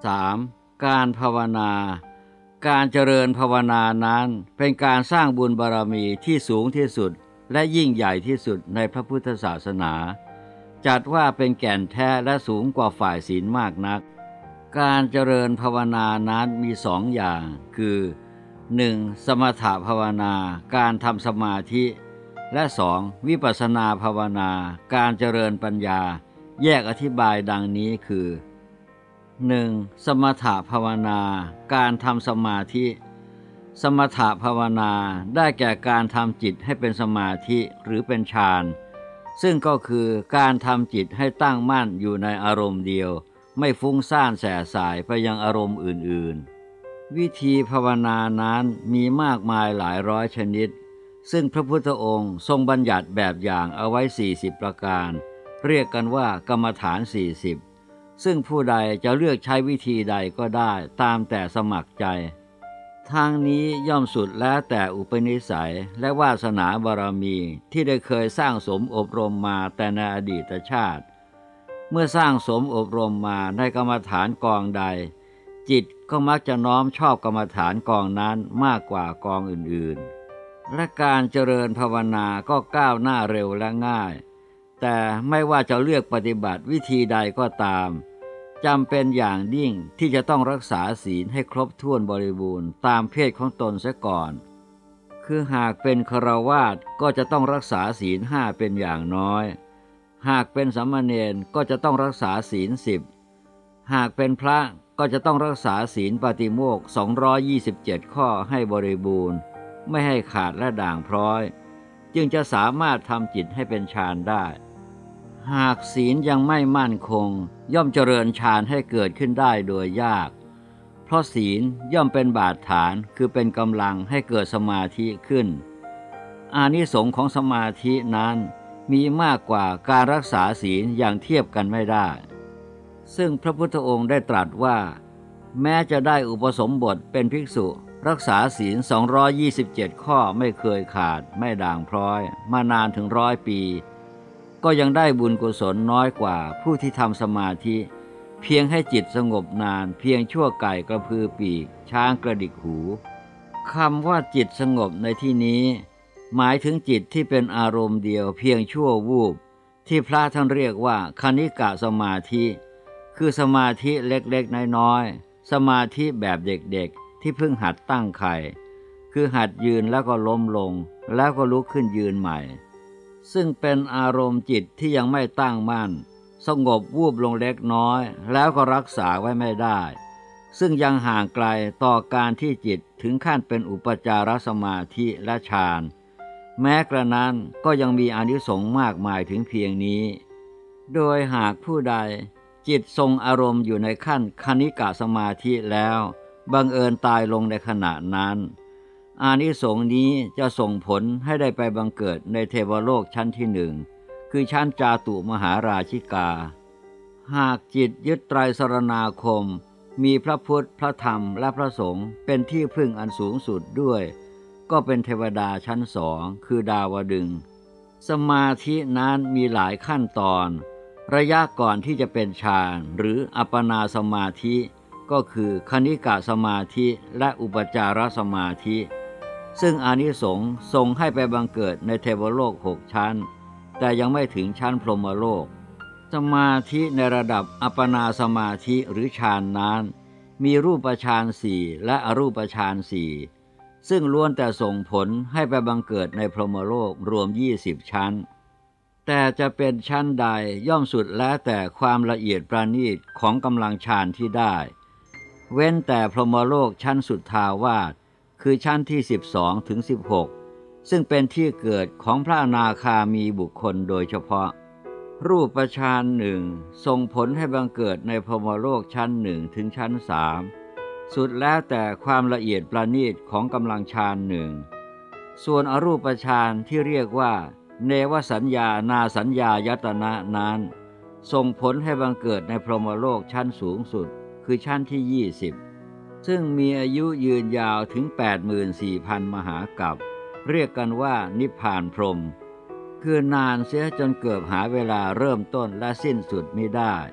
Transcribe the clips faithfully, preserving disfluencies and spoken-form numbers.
สาม การภาวนาการเจริญภาวนานั้นเป็นการสร้างบุญบารมีที่สูงที่สุดและยิ่งใหญ่ที่สุดในพระพุทธศาสนาจัดว่าเป็นแก่นแท้และสูงกว่าฝ่ายศีลมากนักการเจริญภาวนานั้นมีสองอย่างคือ หนึ่ง. สมถภาวนาการทำสมาธิและสองวิปัสสนาภาวนาการเจริญปัญญาแยกอธิบายดังนี้คือ หนึ่ง. สมถภาวนาการทำสมาธิสมถภาวนาได้แก่การทำจิตให้เป็นสมาธิหรือเป็นฌานซึ่งก็คือการทำจิตให้ตั้งมั่นอยู่ในอารมณ์เดียวไม่ฟุ้งซ่านแส่สายไปยังอารมณ์อื่นๆวิธีภาวนานั้นมีมากมายหลายร้อยชนิดซึ่งพระพุทธองค์ทรงบัญญัติแบบอย่างเอาไว้สี่สิบประการเรียกกันว่ากรรมฐานสี่สิบซึ่งผู้ใดจะเลือกใช้วิธีใดก็ได้ตามแต่สมัครใจทางนี้ย่อมสุดแล้วแต่อุปนิสัยและวาสนาบารมีที่ได้เคยสร้างสมอบรมมาแต่ในอดีตชาติเมื่อสร้างสมอบรมมาในกรรมฐานกองใดจิตก็มักจะน้อมชอบกรรมฐานกองนั้นมากกว่ากองอื่นๆและการเจริญภาวนาก็ก้าวหน้าเร็วและง่ายแต่ไม่ว่าจะเลือกปฏิบัติวิธีใดก็ตามจำเป็นอย่างยิ่งที่จะต้องรักษาศีลให้ครบถ้วนบริบูรณ์ตามเพศของตนเสียก่อนคือหากเป็นฆราวาสก็จะต้องรักษาศีลห้าเป็นอย่างน้อยหากเป็นสามเณรก็จะต้องรักษาศีลสิบหากเป็นพระก็จะต้องรักษาศีลปาติโมกข์สองร้อยยี่สิบเจ็ดข้อให้บริบูรณ์ไม่ให้ขาดและด่างพร้อยจึงจะสามารถทำจิตให้เป็นฌานได้หากศีลยังไม่มั่นคงย่อมเจริญฌานให้เกิดขึ้นได้โดยยากเพราะศีลย่อมเป็นบาดฐานคือเป็นกำลังให้เกิดสมาธิขึ้นอานิสงส์ของสมาธินั้นมีมากกว่าการรักษาศีลอย่างเทียบกันไม่ได้ซึ่งพระพุทธองค์ได้ตรัสว่าแม้จะได้อุปสมบทเป็นภิกษุรักษาศีลสองร้อยยี่สิบเจ็ดข้อไม่เคยขาดไม่ด่างพร้อยมานานถึงร้อยปีก็ยังได้บุญกุศลน้อยกว่าผู้ที่ทำสมาธิเพียงให้จิตสงบนานเพียงชั่วไก่กระพือปีกช้างกระดิกหูคำว่าจิตสงบในที่นี้หมายถึงจิตที่เป็นอารมณ์เดียวเพียงชั่ววูบที่พระท่านเรียกว่าคณิกะสมาธิคือสมาธิเล็กๆน้อยๆสมาธิแบบเด็กๆที่เพิ่งหัดตั้งไข่คือหัดยืนแล้วก็ล้มลงแล้วก็ลุกขึ้นยืนใหม่ซึ่งเป็นอารมณ์จิตที่ยังไม่ตั้งมั่นสงบวูบลงเล็กน้อยแล้วก็รักษาไว้ไม่ได้ซึ่งยังห่างไกลต่อการที่จิตถึงขั้นเป็นอุปจารสมาธิและฌานแม้กระนั้นก็ยังมีอานิสงส์มากมายถึงเพียงนี้โดยหากผู้ใดจิตทรงอารมณ์อยู่ในขั้นคณิกะสมาธิแล้วบังเอิญตายลงในขณะนั้นอานิสงส์นี้จะส่งผลให้ได้ไปบังเกิดในเทวโลกชั้นที่หนึ่งคือชั้นจาตุมหาราชิกาหากจิตยึดไตรสรณาคมมีพระพุทธพระธรรมและพระสงฆ์เป็นที่พึ่งอันสูงสุดด้วยก็เป็นเทวดาชั้นสองคือดาวดึงส์สมาธินั้นมีหลายขั้นตอนระยะก่อนที่จะเป็นฌานหรืออัปปนาสมาธิก็คือคณิกะสมาธิและอุปจารสมาธิซึ่งอานิสงส์ทรงให้ไปบังเกิดในเทวโลกหกชั้นแต่ยังไม่ถึงชั้นพรหมโลกสมาธิในระดับอัปปนาสมาธิหรือฌานนั้นมีรูปฌานสี่และอรูปฌานสี่ซึ่งล้วนแต่ส่งผลให้ไปบังเกิดในพรหมโลกรวมยี่สิบชั้นแต่จะเป็นชั้นใดย่อมสุดแล้วแต่ความละเอียดประณีตของกำลังฌานที่ได้เว้นแต่พรหมโลกชั้นสุทธาวาสคือชั้นที่สิบสองถึงสิบหกซึ่งเป็นที่เกิดของพระอนาคามีบุคคลโดยเฉพาะรูปฌานหนึ่งส่งผลให้บังเกิดในพรหมโลกชั้นหนึ่งถึงชั้นสามสุดแล้วแต่ความละเอียดประณีตของกำลังฌานหนึ่งส่วนอรูปฌานที่เรียกว่าเนวสัญญานาสัญญายตนะนั้นส่งผลให้บังเกิดในพรหมโลกชั้นสูงสุดคือชั้นที่ยี่สิบซึ่งมีอายุยืนยาวถึง แปดหมื่นสี่พัน มหากัปเรียกกันว่านิพพานพรหมคือนานเสียจนเกือบหาเวลาเริ่มต้นและสิ้นสุดไม่ได้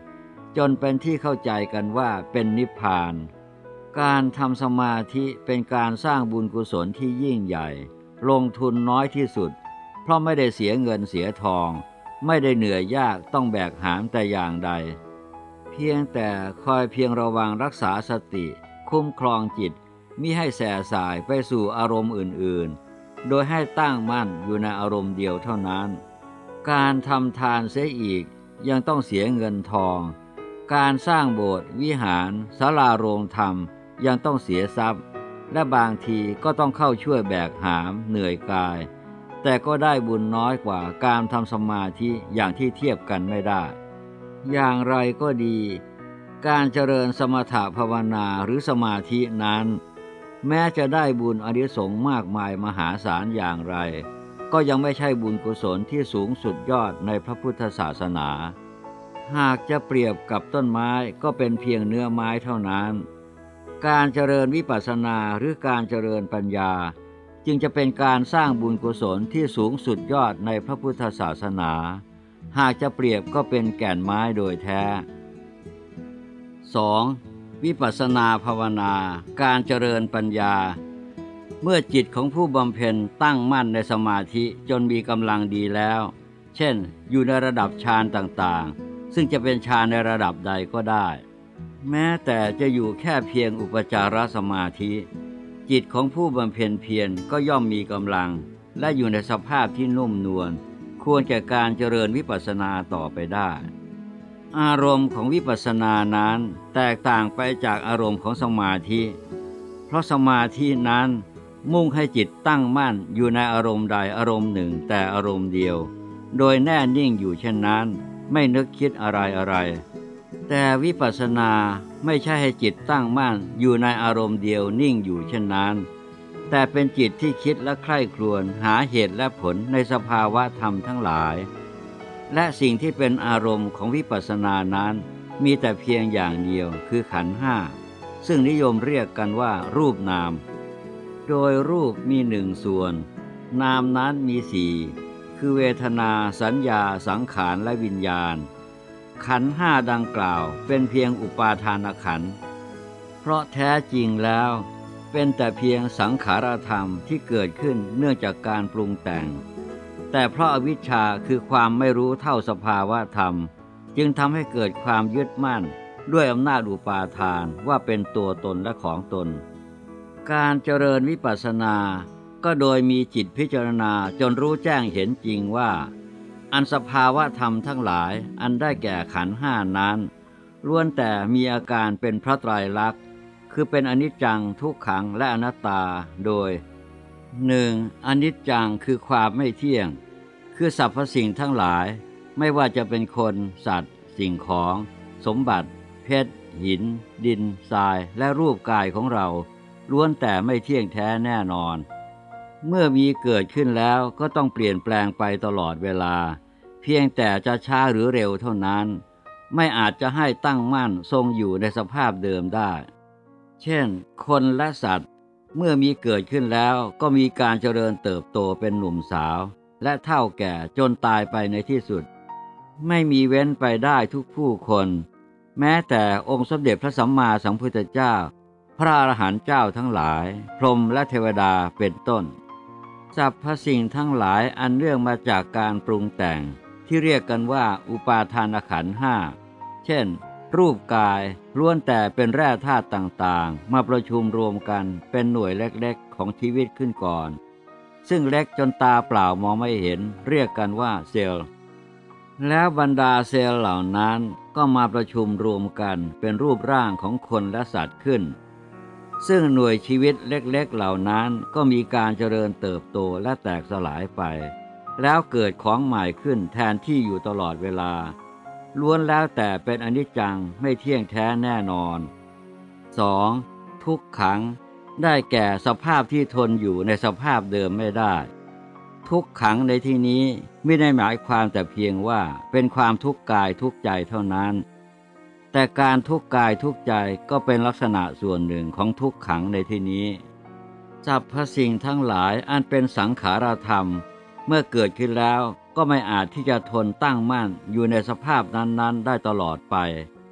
จนเป็นที่เข้าใจกันว่าเป็นนิพพานการทำสมาธิเป็นการสร้างบุญกุศลที่ยิ่งใหญ่ลงทุนน้อยที่สุดเพราะไม่ได้เสียเงินเสียทองไม่ได้เหนื่อยยากต้องแบกหามแต่อย่างใดเพียงแต่คอยเพียงระวังรักษาสติคุ้มครองจิตมิให้แส่สายไปสู่อารมณ์อื่นๆโดยให้ตั้งมั่นอยู่ในอารมณ์เดียวเท่านั้นการทำทานเสียอีกยังต้องเสียเงินทองการสร้างโบสถ์วิหารศาลาโรงธรรมยังต้องเสียทรัพย์และบางทีก็ต้องเข้าช่วยแบกหามเหนื่อยกายแต่ก็ได้บุญน้อยกว่าการทำสมาธิอย่างที่เทียบกันไม่ได้อย่างไรก็ดีการเจริญสมถภาวนาหรือสมาธินั้นแม้จะได้บุญอานิสงส์มากมายมหาศาลอย่างไรก็ยังไม่ใช่บุญกุศลที่สูงสุดยอดในพระพุทธศาสนาหากจะเปรียบกับต้นไม้ก็เป็นเพียงเนื้อไม้เท่านั้นการเจริญวิปัสสนาหรือการเจริญปัญญาจึงจะเป็นการสร้างบุญกุศลที่สูงสุดยอดในพระพุทธศาสนาหากจะเปรียบก็เป็นแก่นไม้โดยแท้ สอง. วิปัสสนาภาวนาการเจริญปัญญาเมื่อจิตของผู้บำเพ็ญตั้งมั่นในสมาธิจนมีกำลังดีแล้วเช่นอยู่ในระดับฌานต่างๆซึ่งจะเป็นฌานในระดับใดก็ได้แม้แต่จะอยู่แค่เพียงอุปจารสมาธิจิตของผู้บำเพ็ญเพียรก็ย่อมมีกำลังและอยู่ในสภาพที่นุ่มนวลควรแก่การเจริญวิปัสสนาต่อไปได้อารมณ์ของวิปัสสนานั้นแตกต่างไปจากอารมณ์ของสมาธิเพราะสมาธินั้นมุ่งให้จิตตั้งมั่นอยู่ในอารมณ์ใดอารมณ์หนึ่งแต่อารมณ์เดียวโดยแน่นิ่งอยู่เช่นนั้นไม่นึกคิดอะไรอะไรแต่วิปัสสนาไม่ใช่ให้จิตตั้งมั่นอยู่ในอารมณ์เดียวนิ่งอยู่เช่นนั้นแต่เป็นจิตที่คิดและใคร่ครวญหาเหตุและผลในสภาวะธรรมทั้งหลายและสิ่งที่เป็นอารมณ์ของวิปัสสนานั้นมีแต่เพียงอย่างเดียวคือขันธ์ห้าซึ่งนิยมเรียกกันว่ารูปนามโดยรูปมีหนึ่งส่วนนามนั้นมีสี่คือเวทนาสัญญาสังขารและวิญญาณขันธ์ห้าดังกล่าวเป็นเพียงอุปาทานขันธ์เพราะแท้จริงแล้วเป็นแต่เพียงสังขารธรรมที่เกิดขึ้นเนื่องจากการปรุงแต่งแต่เพราะอวิชชาคือความไม่รู้เท่าสภาวะธรรมจึงทำให้เกิดความยึดมั่นด้วยอำนาจอุปาทานว่าเป็นตัวตนและของตนการเจริญวิปัสสนาก็โดยมีจิตพิจารณาจนรู้แจ้งเห็นจริงว่าอันสภาวะธรรมทั้งหลายอันได้แก่ขันธ์ห้านั้นล้วนแต่มีอาการเป็นพระไตรลักษณ์คือเป็นอนิจจังทุกขังและอนัตตาโดย หนึ่ง. อนิจจังคือความไม่เที่ยงคือสรรพสิ่งทั้งหลายไม่ว่าจะเป็นคนสัตว์สิ่งของสมบัติเพชรหินดินทรายและรูปกายของเราล้วนแต่ไม่เที่ยงแท้แน่นอนเมื่อมีเกิดขึ้นแล้วก็ต้องเปลี่ยนแปลงไปตลอดเวลาเพียงแต่จะช้าหรือเร็วเท่านั้นไม่อาจจะให้ตั้งมั่นทรงอยู่ในสภาพเดิมได้เช่นคนและสัตว์เมื่อมีเกิดขึ้นแล้วก็มีการเจริญเติบโตเป็นหนุ่มสาวและเฒ่าแก่จนตายไปในที่สุดไม่มีเว้นไปได้ทุกผู้คนแม้แต่องค์สมเด็จพระสัมมาสัมพุทธเจ้าพระอรหันต์เจ้าทั้งหลายพรหมและเทวดาเป็นต้นสรรพสิ่งทั้งหลายอันเนื่องมาจากการปรุงแต่งที่เรียกกันว่าอุปาทานขันธ์ห้าเช่นรูปกายล้วนแต่เป็นแร่ธาตุต่างๆมาประชุมรวมกันเป็นหน่วยเล็กๆของชีวิตขึ้นก่อนซึ่งเล็กจนตาเปล่ามองไม่เห็นเรียกกันว่าเซลล์แล้วบรรดาเซลล์เหล่านั้นก็มาประชุมรวมกันเป็นรูปร่างของคนและสัตว์ขึ้นซึ่งหน่วยชีวิตเล็กๆเหล่านั้นก็มีการเจริญเติบโตและแตกสลายไปแล้วเกิดของใหม่ขึ้นแทนที่อยู่ตลอดเวลาล้วนแล้วแต่เป็นอนิจจังไม่เที่ยงแท้แน่นอน สอง. ทุกขังได้แก่สภาพที่ทนอยู่ในสภาพเดิมไม่ได้ทุกขังในที่นี้ไม่ได้หมายความแต่เพียงว่าเป็นความทุกข์กายทุกข์ใจเท่านั้นแต่การทุกข์กายทุกข์ใจก็เป็นลักษณะส่วนหนึ่งของทุกขังในที่นี้สรรพสิ่งทั้งหลายอันเป็นสังขารธรรมเมื่อเกิดขึ้นแล้วก็ไม่อาจที่จะทนตั้งมั่นอยู่ในสภาพนั้นๆได้ตลอดไป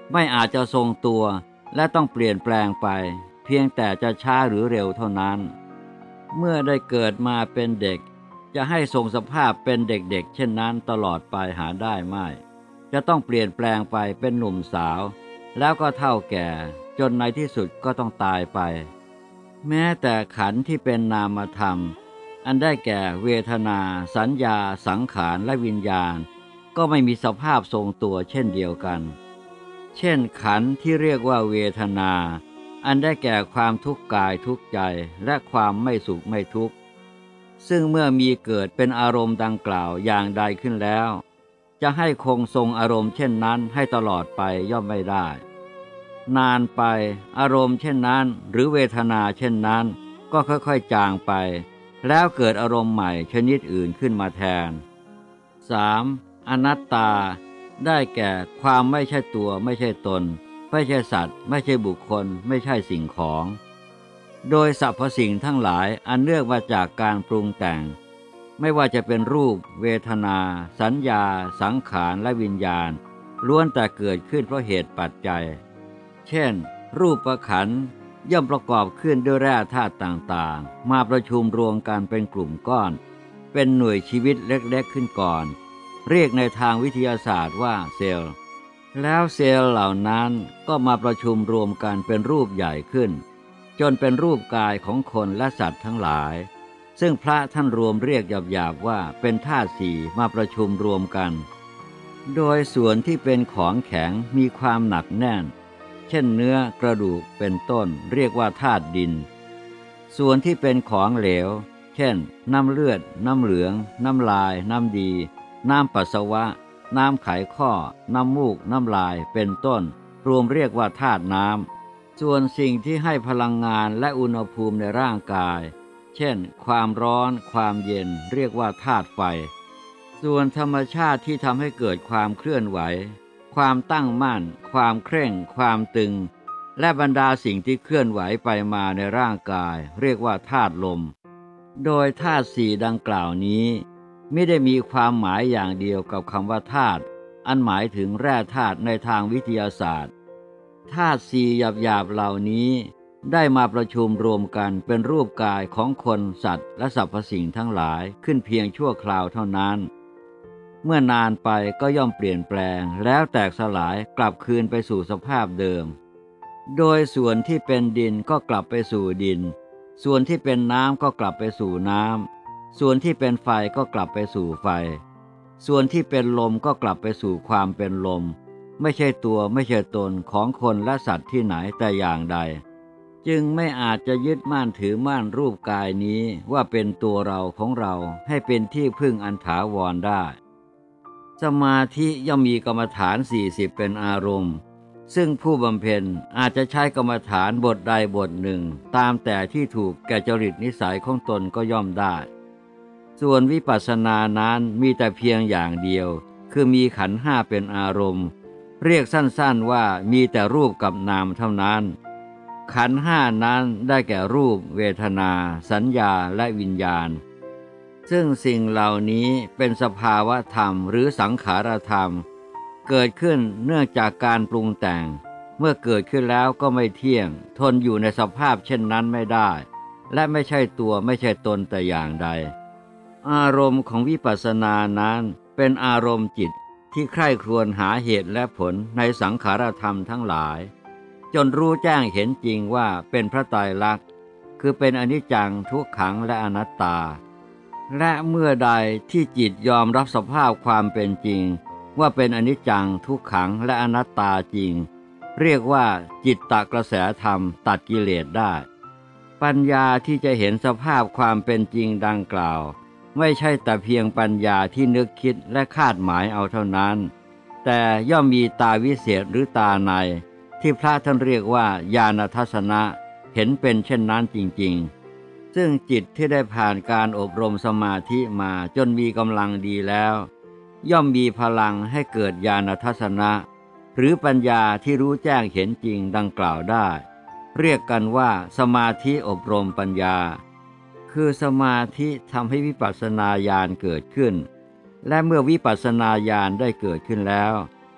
ไม่อาจจะทรงตัวและต้องเปลี่ยนแปลงไปเพียงแต่จะช้าหรือเร็วเท่านั้นเมื่อได้เกิดมาเป็นเด็กจะให้ทรงสภาพเป็นเด็กๆเช่นนั้นตลอดไปหาได้ไม่จะต้องเปลี่ยนแปลงไปเป็นหนุ่มสาวแล้วก็เฒ่าแก่จนในที่สุดก็ต้องตายไปแม้แต่ขันธ์ที่เป็นนามธรรมอันได้แก่เวทนาสัญญาสังขารและวิญญาณก็ไม่มีสภาพทรงตัวเช่นเดียวกันเช่นขันธ์ที่เรียกว่าเวทนาอันได้แก่ความทุกข์กายทุกข์ใจและความไม่สุขไม่ทุกข์ซึ่งเมื่อมีเกิดเป็นอารมณ์ดังกล่าวอย่างใดขึ้นแล้วจะให้คงทรงอารมณ์เช่นนั้นให้ตลอดไปย่อมไม่ได้นานไปอารมณ์เช่นนั้นหรือเวทนาเช่นนั้นก็ค่อยๆจางไปแล้วเกิดอารมณ์ใหม่ชนิดอื่นขึ้นมาแทน สาม. อนัตตาได้แก่ความไม่ใช่ตัวไม่ใช่ตนไม่ใช่สัตว์ไม่ใช่บุคคลไม่ใช่สิ่งของโดยสรรพสิ่งทั้งหลายอันเนื่องมาจากการปรุงแต่งไม่ว่าจะเป็นรูปเวทนาสัญญาสังขารและวิญญาณล้วนแต่เกิดขึ้นเพราะเหตุปัจจัยเช่นรูปขันธ์ย่อมประกอบขึ้นด้วยแร่ธาตุต่างๆมาประชุมรวมกันเป็นกลุ่มก้อนเป็นหน่วยชีวิตเล็กๆขึ้นก่อนเรียกในทางวิทยาศาสตร์ว่าเซลล์แล้วเซลล์เหล่านั้นก็มาประชุมรวมกันเป็นรูปใหญ่ขึ้นจนเป็นรูปกายของคนและสัตว์ทั้งหลายซึ่งพระท่านรวมเรียกหยาบๆว่าเป็นธาตุสี่มาประชุมรวมกันโดยส่วนที่เป็นของแข็งมีความหนักแน่นเช่นเนื้อกระดูกเป็นต้นเรียกว่าธาตุดินส่วนที่เป็นของเหลวเช่นน้ำเลือดน้ำเหลืองน้ำลายน้ำดีน้ำปัสสาวะน้ำไขข้อน้ำมูกน้ำลายเป็นต้นรวมเรียกว่าธาตุน้ำส่วนสิ่งที่ให้พลังงานและอุณหภูมิในร่างกายเช่นความร้อนความเย็นเรียกว่าธาตุไฟส่วนธรรมชาติที่ทำให้เกิดความเคลื่อนไหวความตั้งมั่นความเคร่งความตึงและบรรดาสิ่งที่เคลื่อนไหวไปมาในร่างกายเรียกว่าธาตุลมโดยธาตุสี่ดังกล่าวนี้ไม่ได้มีความหมายอย่างเดียวกับคำว่าธาตุอันหมายถึงแร่ธาตุในทางวิทยาศาสตร์ธาตุสี่หยาบๆเหล่านี้ได้มาประชุมรวมกันเป็นรูปกายของคนสัตว์และสรรพสิ่งทั้งหลายขึ้นเพียงชั่วคราวเท่านั้นเมื่อนานไปก็ย่อมเปลี่ยนแปลงแล้วแตกสลายกลับคืนไปสู่สภาพเดิมโดยส่วนที่เป็นดินก็กลับไปสู่ดินส่วนที่เป็นน้ำก็กลับไปสู่น้ำส่วนที่เป็นไฟก็กลับไปสู่ไฟส่วนที่เป็นลมก็กลับไปสู่ความเป็นลมไม่ใช่ตัวไม่ใช่ตนของคนและสัตว์ที่ไหนแต่อย่างใดจึงไม่อาจจะยึดมั่นถือมั่นรูปกายนี้ว่าเป็นตัวเราของเราให้เป็นที่พึ่งอันถาวรได้สมาธิย่อมมีกรรมฐานสี่สิบเป็นอารมณ์ซึ่งผู้บำเพ็ญอาจจะใช้กรรมฐานบทใดบทหนึ่งตามแต่ที่ถูกแก่จริตนิสัยของตนก็ย่อมได้ส่วนวิปัสสนานั้นมีแต่เพียงอย่างเดียวคือมีขันธ์ห้าเป็นอารมณ์เรียกสั้นๆว่ามีแต่รูปกับนามเท่านั้นขันธ์ห้านั้นได้แก่รูปเวทนาสัญญาและวิญญาณซึ่งสิ่งเหล่านี้เป็นสภาวะธรรมหรือสังขารธรรมเกิดขึ้นเนื่องจากการปรุงแต่งเมื่อเกิดขึ้นแล้วก็ไม่เที่ยงทนอยู่ในสภาพเช่นนั้นไม่ได้และไม่ใช่ตัวไม่ใช่ตนแต่อย่างใดอารมณ์ของวิปัสสนานั้นเป็นอารมณ์จิตที่ใคร่ครวญหาเหตุและผลในสังขารธรรมทั้งหลายจนรู้แจ้งเห็นจริงว่าเป็นพระไตรลักษณ์คือเป็นอนิจจังทุกขังและอนัตตาและเมื่อใดที่จิตยอมรับสภาพความเป็นจริงว่าเป็นอนิจจังทุกขังและอนัตตาจริงเรียกว่าจิตตกระแสธรรมตัดกิเลสได้ปัญญาที่จะเห็นสภาพความเป็นจริงดังกล่าวไม่ใช่แต่เพียงปัญญาที่นึกคิดและคาดหมายเอาเท่านั้นแต่ย่อมมีตาวิเศษหรือตาในที่พระท่านเรียกว่าญาณทัศนะเห็นเป็นเช่นนั้นจริงๆซึ่งจิตที่ได้ผ่านการอบรมสมาธิมาจนมีกำลังดีแล้วย่อมมีพลังให้เกิดญาณทัศนะหรือปัญญาที่รู้แจ้งเห็นจริงดังกล่าวได้เรียกกันว่าสมาธิอบรมปัญญาคือสมาธิทำให้วิปัสสนาญาณเกิดขึ้นและเมื่อวิปัสสนาญาณได้เกิดขึ้นแล้ว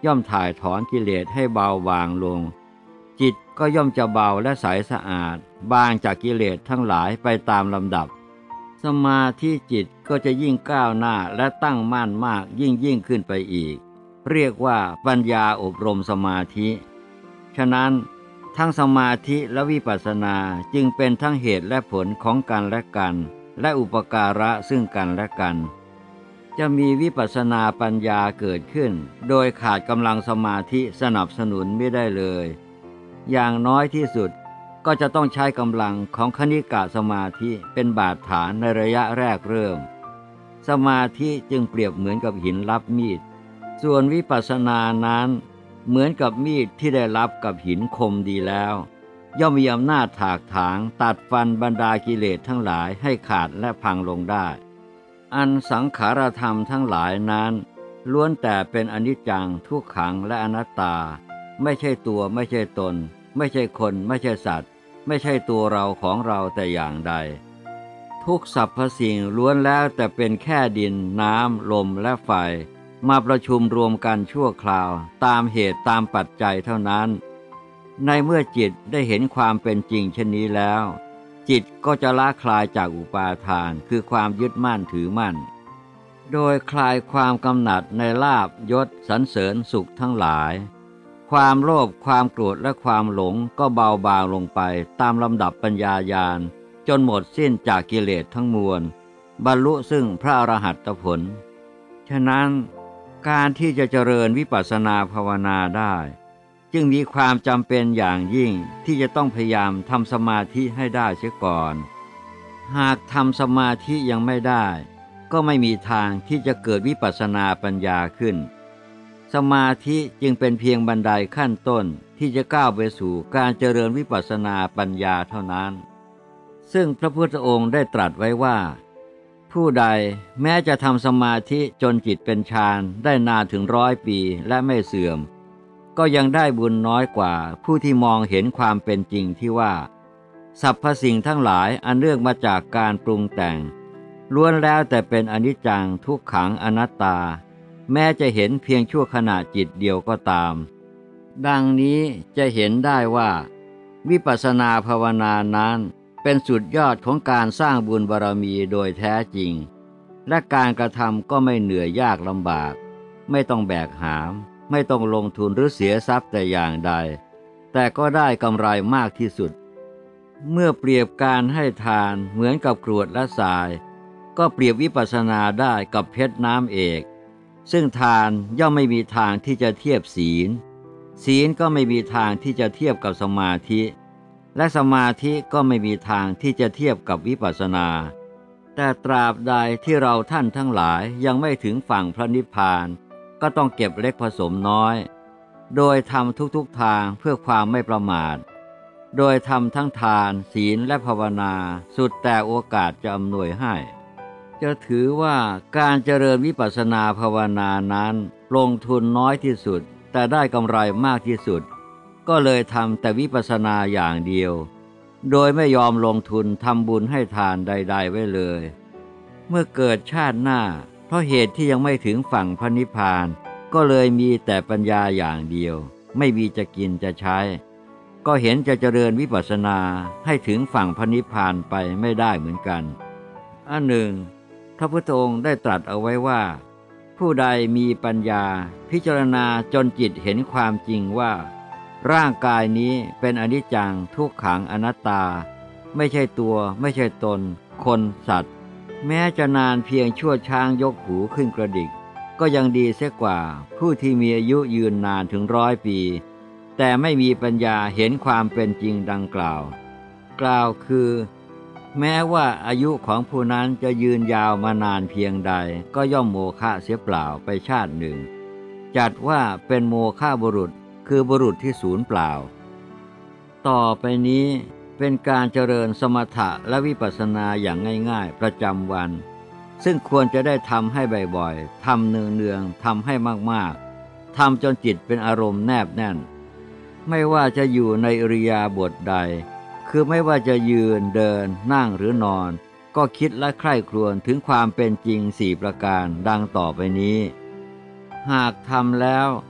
ย่อมถ่ายถอนกิเลสให้เบาบางลงจิตก็ย่อมจะเบาและใสสะอาดบางจากกิเลสทั้งหลายไปตามลำดับสมาธิจิตก็จะยิ่งก้าวหน้าและตั้งมั่นมากยิ่งยิ่งขึ้นไปอีกเรียกว่าปัญญาอบรมสมาธิฉะนั้นทั้งสมาธิและวิปัสสนาจึงเป็นทั้งเหตุและผลของกันและกันและอุปการะซึ่งกันและกันจะมีวิปัสสนาปัญญาเกิดขึ้นโดยขาดกำลังสมาธิสนับสนุนไม่ได้เลยอย่างน้อยที่สุดก็จะต้องใช้กำลังของคณิกะสมาธิเป็นบาดฐานในระยะแรกเริ่มสมาธิจึงเปรียบเหมือนกับหินรับมีดส่วนวิปัสสนานั้นเหมือนกับมีดที่ได้รับกับหินคมดีแล้วย่อมมีอำนาจถากถางตัดฟันบรรดากิเลสทั้งหลายให้ขาดและพังลงได้อันสังขารธรรมทั้งหลายนั้นล้วนแต่เป็นอนิจจังทุกขังและอนัตตาไม่ใช่ตัวไม่ใช่ตนไม่ใช่คนไม่ใช่สัตว์ไม่ใช่ตัวเราของเราแต่อย่างใดทุกสรรพสิ่งล้วนแล้วแต่เป็นแค่ดินน้ำลมและไฟมาประชุมรวมกันชั่วคราวตามเหตุตามปัจจัยเท่านั้นในเมื่อจิตได้เห็นความเป็นจริงเช่นนี้แล้วจิตก็จะละคลายจากอุปาทานคือความยึดมั่นถือมั่นโดยคลายความกำหนัดในลาภยศสรรเสริญสุขทั้งหลายความโลภความโกรธและความหลงก็เบาบางลงไปตามลำดับปัญญาญาณจนหมดสิ้นจากกิเลสทั้งมวลบรรลุซึ่งพระอรหัตผลฉะนั้นการที่จะเจริญวิปัสสนาภาวนาได้จึงมีความจำเป็นอย่างยิ่งที่จะต้องพยายามทำสมาธิให้ได้เสียก่อนหากทำสมาธิยังไม่ได้ก็ไม่มีทางที่จะเกิดวิปัสสนาปัญญาขึ้นสมาธิจึงเป็นเพียงบันไดขั้นต้นที่จะก้าวไปสู่การเจริญวิปัสสนาปัญญาเท่านั้นซึ่งพระพุทธองค์ได้ตรัสไว้ว่าผู้ใดแม้จะทำสมาธิจนจิตเป็นฌานได้นานถึงร้อยปีและไม่เสื่อมก็ยังได้บุญน้อยกว่าผู้ที่มองเห็นความเป็นจริงที่ว่าสรรพสิ่งทั้งหลายอันเนื่องมาจากการปรุงแต่งล้วนแล้วแต่เป็นอนิจจังทุกขังอนัตตาแม้จะเห็นเพียงชั่วขณะจิตเดียวก็ตามดังนี้จะเห็นได้ว่าวิปัสสนาภาวนานั้นเป็นสุดยอดของการสร้างบุญบารมีโดยแท้จริงและการกระทำก็ไม่เหนื่อยยากลำบากไม่ต้องแบกหามไม่ต้องลงทุนหรือเสียทรัพย์แต่อย่างใดแต่ก็ได้กำไรมากที่สุดเมื่อเปรียบการให้ทานเหมือนกับกรวดและทรายก็เปรียบวิปัสสนาได้กับเพชรน้ำเอกซึ่งทานย่อมไม่มีทางที่จะเทียบศีลศีลก็ไม่มีทางที่จะเทียบกับสมาธิและสมาธิก็ไม่มีทางที่จะเทียบกับวิปัสสนาแต่ตราบใดที่เราท่านทั้งหลายยังไม่ถึงฝั่งพระนิพพานก็ต้องเก็บเล็กผสมน้อยโดยทำทุกๆทางเพื่อความไม่ประมาทโดยทำทั้งทานศีลและภาวนาสุดแต่โอกาสจะอำนวยให้จะถือว่าการเจริญวิปัสสนาภาวนานั้นลงทุนน้อยที่สุดแต่ได้กำไรมากที่สุดก็เลยทำแต่วิปัสสนาอย่างเดียวโดยไม่ยอมลงทุนทำบุญให้ทานใดๆไว้เลยเมื่อเกิดชาติหน้าเพราะเหตุที่ยังไม่ถึงฝั่งพระนิพพานก็เลยมีแต่ปัญญาอย่างเดียวไม่มีจะกินจะใช้ก็เห็นจะเจริญวิปัสสนาให้ถึงฝั่งพระนิพพานไปไม่ได้เหมือนกันอันหนึ่งพระพุทธองค์ได้ตรัสเอาไว้ว่าผู้ใดมีปัญญาพิจารณาจนจิตเห็นความจริงว่าร่างกายนี้เป็นอนิจจังทุกขังอนัตตาไม่ใช่ตัวไม่ใช่ตนคนสัตว์แม้จะนานเพียงชั่วช้างยกหูขึ้นกระดิกก็ยังดีเสียกว่าผู้ที่มีอายุยืนนานถึงร้อยปีแต่ไม่มีปัญญาเห็นความเป็นจริงดังกล่าวกล่าวคือแม้ว่าอายุของผู้นั้นจะยืนยาวมานานเพียงใดก็ย่อมโมฆะเสียเปล่าไปชาติหนึ่งจัดว่าเป็นโมฆะบุรุษคือบุรุษที่สูญเปล่าต่อไปนี้เป็นการเจริญสมถะและวิปัสสนาอย่างง่ายๆประจำวันซึ่งควรจะได้ทำให้บ่อยๆทำเนืองๆทำให้มากๆทำจนจิตเป็นอารมณ์แนบแน่นไม่ว่าจะอยู่ในอิริยาบถใดคือไม่ว่าจะยืนเดินนั่งหรือนอนก็คิดและใคร่ครวญถึงความเป็นจริงสี่ประการดังต่อไปนี้หากทำแล้ว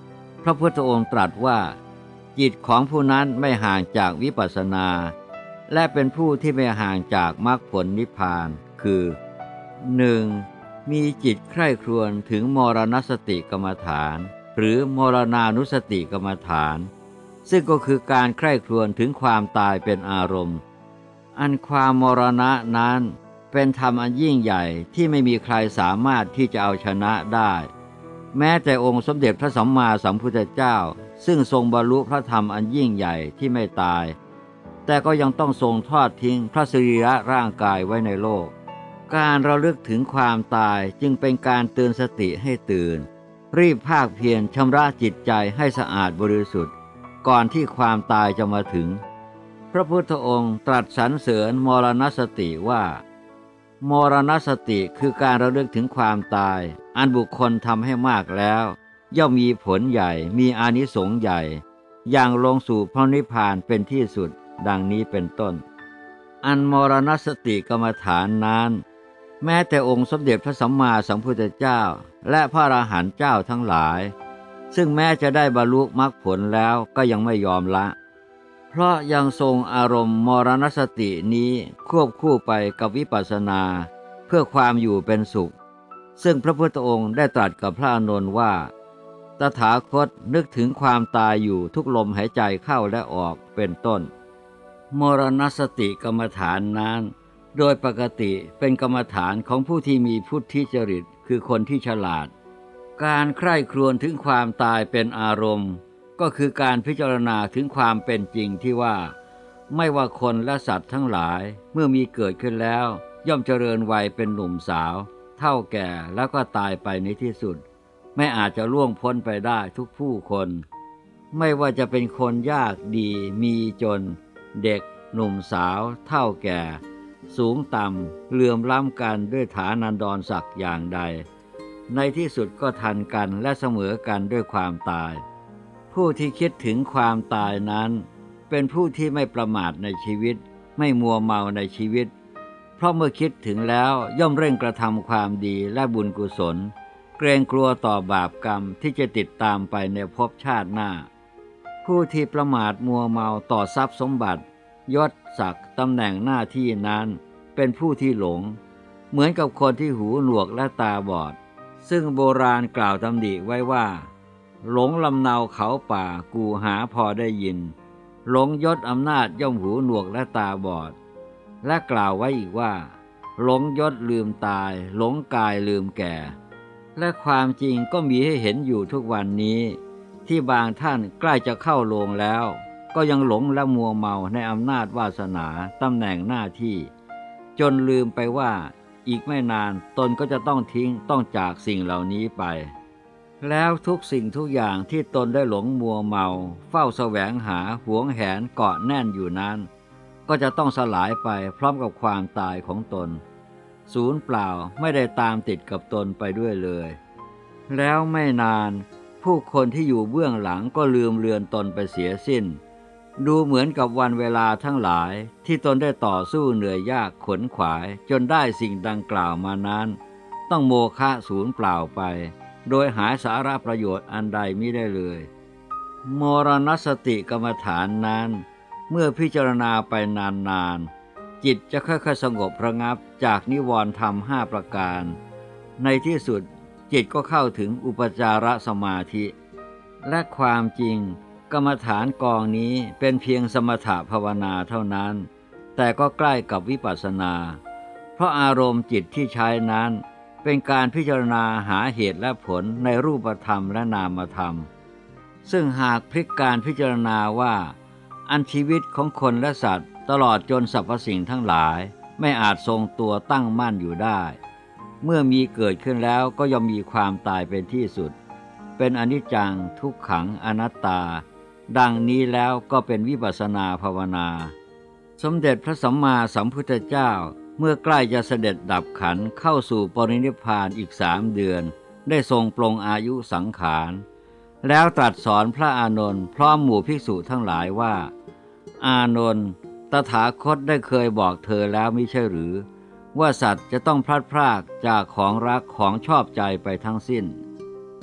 พระพุทธองค์ตรัสว่าจิตของผู้นั้นไม่ห่างจากวิปัสสนาและเป็นผู้ที่ไม่ห่างจากมรรคผลนิพพานคือ หนึ่ง. มีจิตใคร่ครวญถึงมรณสติกรรมฐานหรือมรณานุสติกรรมฐานซึ่งก็คือการใคร่ครวญถึงความตายเป็นอารมณ์อันความมรณะนั้นเป็นธรรมอันยิ่งใหญ่ที่ไม่มีใครสามารถที่จะเอาชนะได้แม้แต่องค์สมเด็จพระสัมมาสัมพุทธเจ้าซึ่งทรงบรรลุพระธรรมอันยิ่งใหญ่ที่ไม่ตายแต่ก็ยังต้องทรงทอดทิ้งพระสรีระร่างกายไว้ในโลกการระลึกถึงความตายจึงเป็นการเตือนสติให้ตื่นรีบภาคเพียรชำระจิตใจให้สะอาดบริสุทธิ์ก่อนที่ความตายจะมาถึงพระพุทธองค์ตรัสสรรเสริญมรณสติว่ามรณสติคือการระลึกถึงความตายอันบุคคลทำให้มากแล้วย่อมมีผลใหญ่มีอานิสงส์ใหญ่อย่างลงสู่พระนิพพานเป็นที่สุดดังนี้เป็นต้นอันมรณสติกรรมฐานนั้นแม้แต่องค์สมเด็จพระสัมมาสัมพุทธเจ้าและพระอรหันต์เจ้าทั้งหลายซึ่งแม้จะได้บรรลุมรรคผลแล้วก็ยังไม่ยอมละเพราะยังทรงอารมณ์มรณสตินี้ควบคู่ไปกับวิปัสสนาเพื่อความอยู่เป็นสุขซึ่งพระพุทธองค์ได้ตรัสกับพระอานนท์ว่าตถาคตนึกถึงความตายอยู่ทุกลมหายใจเข้าและออกเป็นต้นมรณสติกรรมฐานนั้นโดยปกติเป็นกรรมฐานของผู้ที่มีพุทธิจริตคือคนที่ฉลาดการใคร่ครวญถึงความตายเป็นอารมณ์ก็คือการพิจารณาถึงความเป็นจริงที่ว่าไม่ว่าคนและสัตว์ทั้งหลายเมื่อมีเกิดขึ้นแล้วย่อมเจริญวัยเป็นหนุ่มสาวเฒ่าแก่แล้วก็ตายไปในที่สุดไม่อาจจะล่วงพ้นไปได้ทุกผู้คนไม่ว่าจะเป็นคนยากดีมีจนเด็กหนุ่มสาวเฒ่าแก่สูงต่ำเหลื่อมล้ำกันด้วยฐานันดรศักดิ์อย่างใดในที่สุดก็ทันกันและเสมอกันด้วยความตายผู้ที่คิดถึงความตายนั้นเป็นผู้ที่ไม่ประมาทในชีวิตไม่มัวเมาในชีวิตเพราะเมื่อคิดถึงแล้วย่อมเร่งกระทำความดีและบุญกุศลเกรงกลัวต่อบาปกรรมที่จะติดตามไปในภพชาติหน้าผู้ที่ประมาทมัวเมาต่อทรัพย์สมบัติยศศักดิ์ตำแหน่งหน้าที่นั้นเป็นผู้ที่หลงเหมือนกับคนที่หูหนวกและตาบอดซึ่งโบราณกล่าวตำหนิไว้ว่าหลงลำเนาเขาป่ากูหาพอได้ยินหลงยศอำนาจย่อมหูหนวกและตาบอดและกล่าวไว้อีกว่าหลงยศลืมตายหลงกายลืมแก่และความจริงก็มีให้เห็นอยู่ทุกวันนี้ที่บางท่านใกล้จะเข้าโรงแล้วก็ยังหลงและมัวเมาในอำนาจวาสนาตำแหน่งหน้าที่จนลืมไปว่าอีกไม่นานตนก็จะต้องทิ้งต้องจากสิ่งเหล่านี้ไปแล้วทุกสิ่งทุกอย่างที่ตนได้หลงมัวเมาเฝ้าแสวงหาหวงแหนเกาะแน่นอยู่นั้นก็จะต้องสลายไปพร้อมกับความตายของตนสูญเปล่าไม่ได้ตามติดกับตนไปด้วยเลยแล้วไม่นานผู้คนที่อยู่เบื้องหลังก็ลืมเลือนตนไปเสียสิ้นดูเหมือนกับวันเวลาทั้งหลายที่ตนได้ต่อสู้เหนื่อยยากขนขวายจนได้สิ่งดังกล่าวมานั้นต้องโมฆะสูญเปล่าไปโดยหาสาระประโยชน์อันใดมิได้เลยมรณสติกรรมฐานนั้นเมื่อพิจารณาไปนานๆจิตจะค่อยๆสงบระงับจากนิวรณ์ธรรมห้าประการในที่สุดจิตก็เข้าถึงอุปจารสมาธิและความจริงกรรมฐานกองนี้เป็นเพียงสมถภาวนาเท่านั้นแต่ก็ใกล้กับวิปัสสนาเพราะอารมณ์จิตที่ใช้นั้นเป็นการพิจารณาหาเหตุและผลในรูปธรรมและนามธรรมซึ่งหากพลิกการพิจารณาว่าอันชีวิตของคนและสัตว์ตลอดจนสรรพสิ่งทั้งหลายไม่อาจทรงตัวตั้งมั่นอยู่ได้เมื่อมีเกิดขึ้นแล้วก็ย่อมมีความตายเป็นที่สุดเป็นอนิจจังทุกขังอนัตตาดังนี้แล้วก็เป็นวิปัสสนาภาวนาสมเด็จพระสัมมาสัมพุทธเจ้าเมื่อใกล้จะเสด็จดับขันธ์เข้าสู่ปรินิพพานอีกสามเดือนได้ทรงปลงอายุสังขารแล้วตรัสสอนพระอานนท์พร้อมหมู่ภิกษุทั้งหลายว่าอานนท์ตถาคตได้เคยบอกเธอแล้วมิใช่หรือว่าสัตว์จะต้องพลัดพรากจากของรักของชอบใจไปทั้งสิ้น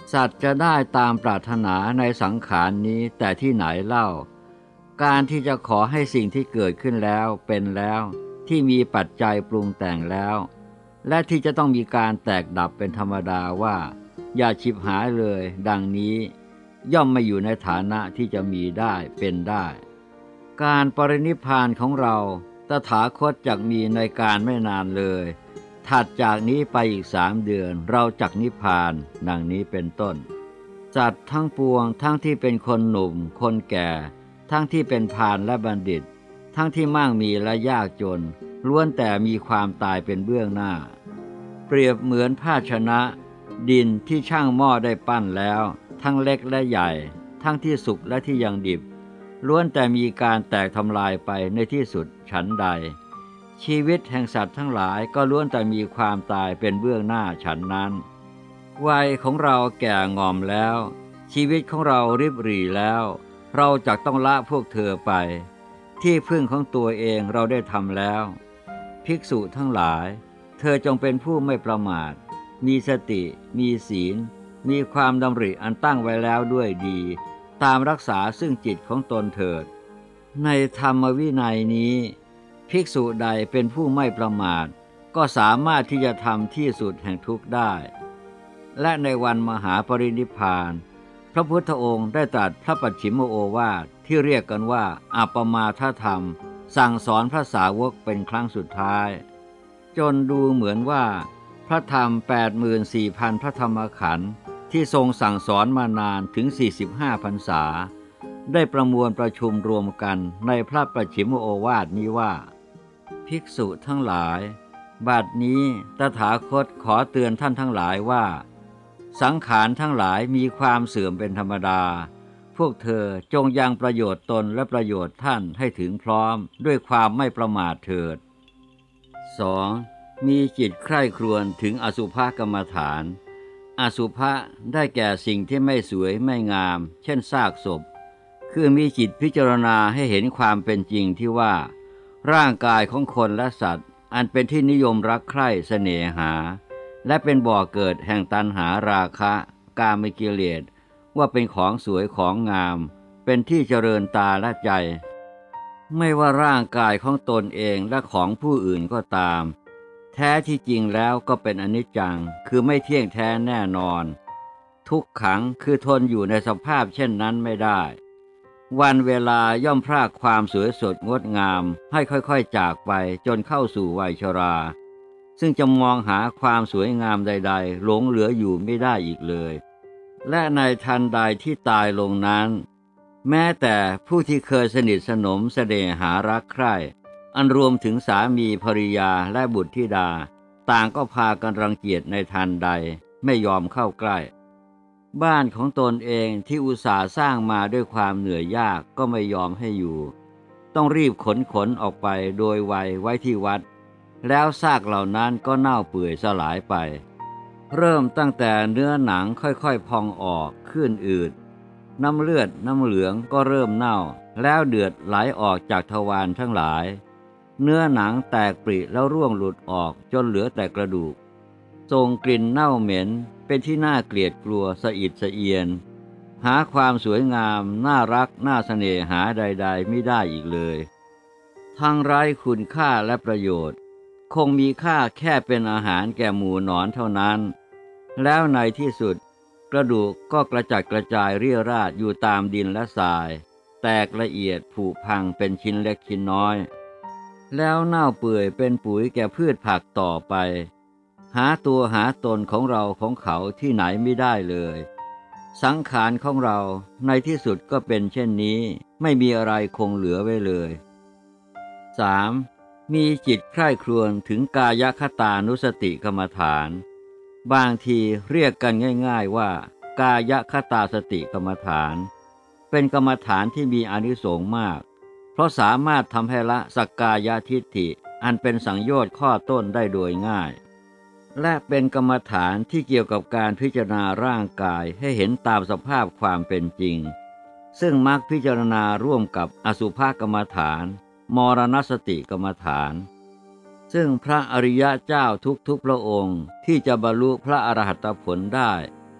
สัตว์จะได้ตามปรารถนาในสังขารนี้แต่ที่ไหนเล่าการที่จะขอให้สิ่งที่เกิดขึ้นแล้วเป็นแล้วที่มีปัจจัยปรุงแต่งแล้วและที่จะต้องมีการแตกดับเป็นธรรมดาว่าอย่าฉิบหายเลยดังนี้ย่อมไม่อยู่ในฐานะที่จะมีได้เป็นได้การปรินิพพานของเราตถาคตจักมีในการไม่นานเลยถัดจากนี้ไปอีกสามเดือนเราจักนิพพานดังนี้เป็นต้นสัตว์ทั้งปวงทั้งที่เป็นคนหนุ่มคนแก่ทั้งที่เป็นพาลและบัณฑิตทั้งที่มั่งมีและยากจนล้วนแต่มีความตายเป็นเบื้องหน้าเปรียบเหมือนภาชนะดินที่ช่างหม้อได้ปั้นแล้วทั้งเล็กและใหญ่ทั้งที่สุกและที่ยังดิบล้วนแต่มีการแตกทำลายไปในที่สุดฉันใดชีวิตแห่งสัตว์ทั้งหลายก็ล้วนแต่มีความตายเป็นเบื้องหน้าฉันนั้นวัยของเราแก่งอมแล้วชีวิตของเราริบหรี่แล้วเราจักต้องละพวกเธอไปที่พึ่งของตัวเองเราได้ทำแล้วภิกษุทั้งหลายเธอจงเป็นผู้ไม่ประมาทมีสติมีศีลมีความดำริอันตั้งไว้แล้วด้วยดีตามรักษาซึ่งจิตของตนเถิดในธรรมวินัยนี้ภิกษุใดเป็นผู้ไม่ประมาทก็สามารถที่จะทำที่สุดแห่งทุกข์ได้และในวันมหาปรินิพพานพระพุทธองค์ได้ตรัสพระปัจฉิมโอวาทที่เรียกกันว่าอัปปมาทธรรมสั่งสอนพระสาวกเป็นครั้งสุดท้ายจนดูเหมือนว่าพระธรรม แปดหมื่นสี่พัน พระธรรมขันธ์ที่ทรงสั่งสอนมานานถึงสี่สิบห้าพรรษาได้ประมวลประชุมรวมกันในพระปัจฉิมโอวาทนี้ว่าภิกษุทั้งหลายบัดนี้ตถาคตขอเตือนท่านทั้งหลายว่าสังขารทั้งหลายมีความเสื่อมเป็นธรรมดาพวกเธอจงยังประโยชน์ตนและประโยชน์ท่านให้ถึงพร้อมด้วยความไม่ประมาทเถิด สอง. มีจิตใคร่ครวญถึงอสุภกรรมฐานอสุภะได้แก่สิ่งที่ไม่สวยไม่งามเช่นซากศพคือมีจิตพิจารณาให้เห็นความเป็นจริงที่ว่าร่างกายของคนและสัตว์อันเป็นที่นิยมรักใคร่เสน่หาและเป็นบ่อเกิดแห่งตัณหาราคะกามกิเลสว่าเป็นของสวยของงามเป็นที่เจริญตาและใจไม่ว่าร่างกายของตนเองและของผู้อื่นก็ตามแท้ที่จริงแล้วก็เป็นอนิจจังคือไม่เที่ยงแท้แน่นอนทุกขังคือทนอยู่ในสภาพเช่นนั้นไม่ได้วันเวลาย่อมพรากความสวยสดงดงามให้ค่อยๆจากไปจนเข้าสู่วัยชราซึ่งจะมองหาความสวยงามใดๆหลงเหลืออยู่ไม่ได้อีกเลยและในทันใดที่ตายลงนั้นแม้แต่ผู้ที่เคยสนิทสนมเสน่หารักใคร่อันรวมถึงสามีภริยาและบุตรธิดาต่างก็พากันรังเกียจในทันใดไม่ยอมเข้าใกล้บ้านของตนเองที่อุตส่าห์สร้างมาด้วยความเหนื่อยยากก็ไม่ยอมให้อยู่ต้องรีบขนขนออกไปโดยไวไว้ที่วัดแล้วซากเหล่านั้นก็เน่าเปื่อยสลายไปเริ่มตั้งแต่เนื้อหนังค่อยๆพองออกขึ้นอืดน้ำเลือดน้ำเหลืองก็เริ่มเน่าแล้วเดือดไหลออกจากทวารทั้งหลายเนื้อหนังแตกปริแล้วร่วงหลุดออกจนเหลือแต่กระดูกส่งกลิ่นเน่าเหม็นเป็นที่น่าเกลียดกลัวสะอิดสะเอียนหาความสวยงามน่ารักน่าเสน่หาใดๆไม่ได้อีกเลยทั้งไร้คุณค่าและประโยชน์คงมีค่าแค่เป็นอาหารแก่หมูหนอนเท่านั้นแล้วในที่สุดกระดูกก็กระจัดกระจายเรี่ยราดอยู่ตามดินและทรายแตกละเอียดผุพังเป็นชิ้นเล็กชิ้นน้อยแล้วเน่าเปื่อยเป็นปุ๋ยแก่พืชผักต่อไปหาตัวหาตนของเราของเขาที่ไหนไม่ได้เลยสังขารของเราในที่สุดก็เป็นเช่นนี้ไม่มีอะไรคงเหลือไว้เลย สาม. มีจิตใคร่ครวญถึงกายคตานุสติกรรมฐานบางทีเรียกกันง่ายๆว่ากายคตาสติกรรมฐานเป็นกรรมฐานที่มีอานิสงส์มากเพราะสามารถทำให้ละสักกายทิฏฐิอันเป็นสังโยชน์ข้อต้นได้โดยง่ายและเป็นกรรมฐานที่เกี่ยวกับการพิจารณาร่างกายให้เห็นตามสภาพความเป็นจริงซึ่งมักพิจารณาร่วมกับอสุภกรรมฐานมรณสติกรรมฐานซึ่งพระอริยเจ้าทุกๆพระองค์ที่จะบรรลุพระอรหัตผลได้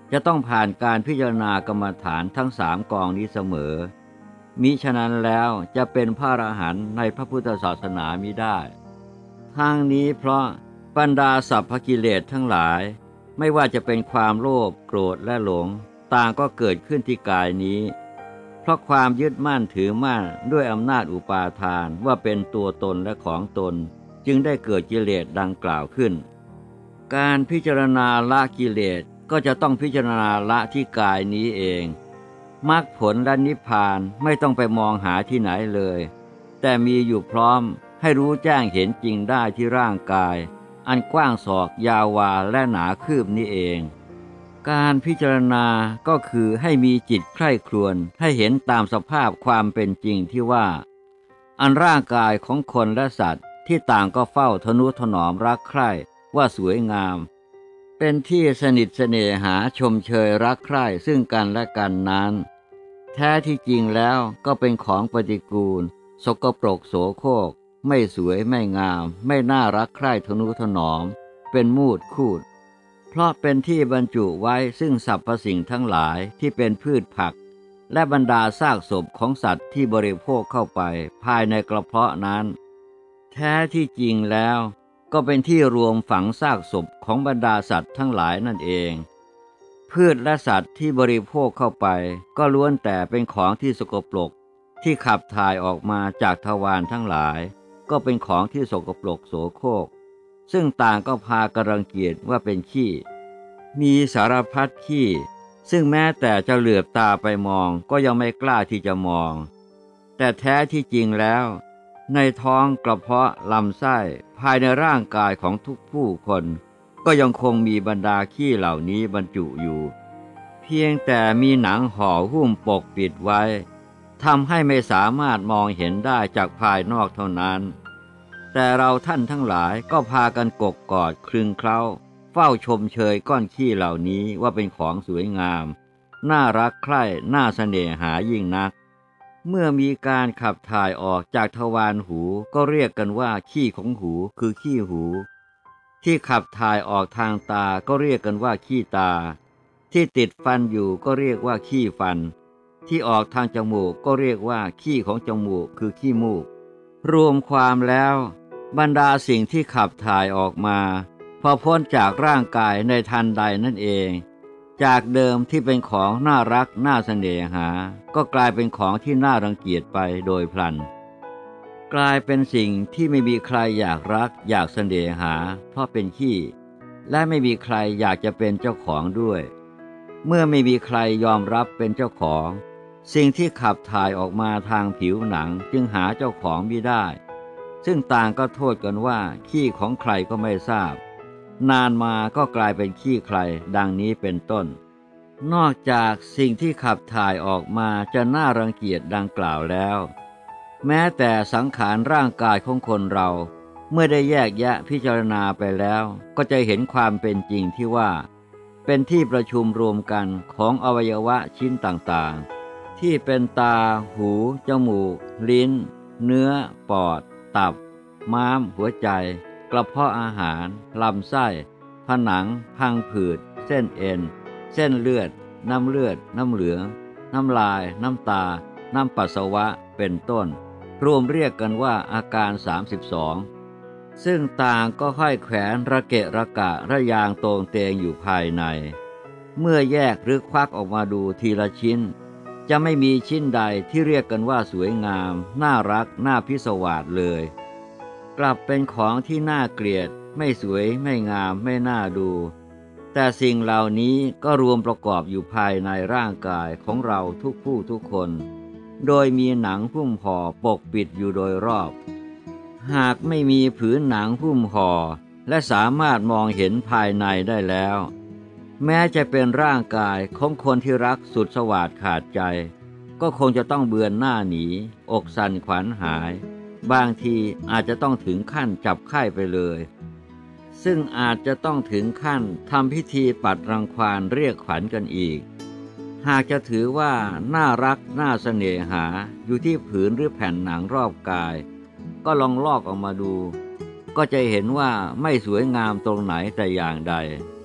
จะต้องผ่านการพิจารณากรรมฐานทั้งสามกองนี้เสมอมิฉะนั้นแล้วจะเป็นพระอรหันต์ในพระพุทธศาสนามิได้ทั้งนี้เพราะบรรดาสัพพกิเลสทั้งหลายไม่ว่าจะเป็นความโลภโกรธและหลงต่างก็เกิดขึ้นที่กายนี้เพราะความยึดมั่นถือมั่นด้วยอำนาจอุปาทานว่าเป็นตัวตนและของตนจึงได้เกิดกิเลสดังกล่าวขึ้นการพิจารณาละกิเลสก็จะต้องพิจารณาละที่กายนี้เองมรรคผลและนิพพานไม่ต้องไปมองหาที่ไหนเลยแต่มีอยู่พร้อมให้รู้แจ้งเห็นจริงได้ที่ร่างกายอันกว้างศอกยาววาและหนาคืบนี้เองการพิจารณาก็คือให้มีจิตใคร่ครวญให้เห็นตามสภาพความเป็นจริงที่ว่าอันร่างกายของคนและสัตว์ที่ต่างก็เฝ้าทนุถนอมรักใคร่ว่าสวยงามเป็นที่สนิทเสน่หาชมเชยรักใคร่ซึ่งกันและกันนั้นแท้ที่จริงแล้วก็เป็นของปฏิกูลสกปรกโสโครกไม่สวยไม่งามไม่น่ารักใคร่ทนุถนอมเป็นมูดคูดเพราะเป็นที่บรรจุไว้ซึ่งสรรพสิ่งทั้งหลายที่เป็นพืชผักและบรรดาซากศพของสัตว์ที่บริโภคเข้าไปภายในกระเพาะนั้นแท้ที่จริงแล้วก็เป็นที่รวมฝังซากศพของบรรดาสัตว์ทั้งหลายนั่นเองพืชและสัตว์ที่บริโภคเข้าไปก็ล้วนแต่เป็นของที่สกปรกที่ขับถ่ายออกมาจากทวารทั้งหลายก็เป็นของที่สกปรกโสโครกซึ่งต่างก็พากันรังเกียจว่าเป็นขี้มีสารพัดขี้ซึ่งแม้แต่จะเหลือบตาไปมองก็ยังไม่กล้าที่จะมองแต่แท้ที่จริงแล้วในท้องกระเพาะลำไส้ภายในร่างกายของทุกผู้คนก็ยังคงมีบรรดาขี้เหล่านี้บรรจุอยู่เพียงแต่มีหนังห่อหุ้มปกปิดไว้ทำให้ไม่สามารถมองเห็นได้จากภายนอกเท่านั้นแต่เราท่านทั้งหลายก็พากันกกกอดคลึงเคล้าเฝ้าชมเชยก้อนขี้เหล่านี้ว่าเป็นของสวยงามน่ารักใคร่น่าเสน่หายิ่งนักเมื่อมีการขับถ่ายออกจากทวารหูก็เรียกกันว่าขี้ของหูคือขี้หูที่ขับถ่ายออกทางตาก็เรียกกันว่าขี้ตาที่ติดฟันอยู่ก็เรียกว่าขี้ฟันที่ออกทางจมูกก็เรียกว่าขี้ของจมูกคือขี้มูกรวมความแล้วบรรดาสิ่งที่ขับถ่ายออกมาพอพ้นจากร่างกายในทันใดนั่นเองจากเดิมที่เป็นของน่ารักน่าเสน่หาก็กลายเป็นของที่น่ารังเกียจไปโดยพลันกลายเป็นสิ่งที่ไม่มีใครอยากรักอยากเสน่หาเพราะเป็นขี้และไม่มีใครอยากจะเป็นเจ้าของด้วยเมื่อไม่มีใครยอมรับเป็นเจ้าของสิ่งที่ขับถ่ายออกมาทางผิวหนังจึงหาเจ้าของไม่ได้ซึ่งต่างก็โทษกันว่าขี้ของใครก็ไม่ทราบนานมาก็กลายเป็นขี้ใครดังนี้เป็นต้นนอกจากสิ่งที่ขับถ่ายออกมาจะน่ารังเกียจดังกล่าวแล้วแม้แต่สังขารร่างกายของคนเราเมื่อได้แยกแยะพิจารณาไปแล้วก็จะเห็นความเป็นจริงที่ว่าเป็นที่ประชุมรวมกันของอวัยวะชิ้นต่างๆที่เป็นตาหูจมูกลิ้นเนื้อปอดตับม้ามหัวใจกระเพาะอาหารลำไส้ผนังพังผืดเส้นเอ็นเส้นเลือดน้ำเลือดน้ำเหลืองน้ำลายน้ำตาน้ำปัสสาวะเป็นต้นรวมเรียกกันว่าอาการสามสิบสองซึ่งต่างก็ค่อยแขวนระเกะระกะระยางโตงเตงอยู่ภายในเมื่อแยกหรือควักออกมาดูทีละชิ้นจะไม่มีชิ้นใดที่เรียกกันว่าสวยงามน่ารักน่าพิศวาสเลยกลับเป็นของที่น่าเกลียดไม่สวยไม่งามไม่น่าดูแต่สิ่งเหล่านี้ก็รวมประกอบอยู่ภายในร่างกายของเราทุกผู้ทุกคนโดยมีหนังหุ้มห่อปกปิดอยู่โดยรอบหากไม่มีผืนหนังหุ้มห่อและสามารถมองเห็นภายในได้แล้วแม้จะเป็นร่างกายของคนที่รักสุดสวาทขาดใจก็คงจะต้องเบือนหน้าหนีอกสั่นขวัญหายบางทีอาจจะต้องถึงขั้นจับไข้ไปเลยซึ่งอาจจะต้องถึงขั้นทำพิธีปัดรังควานเรียกขวัญกันอีกหากจะถือว่าน่ารักน่าเสน่หาอยู่ที่ผืนหรือแผ่นหนังรอบกายก็ลองลอกออกมาดูก็จะเห็นว่าไม่สวยงามตรงไหนแต่อย่างใด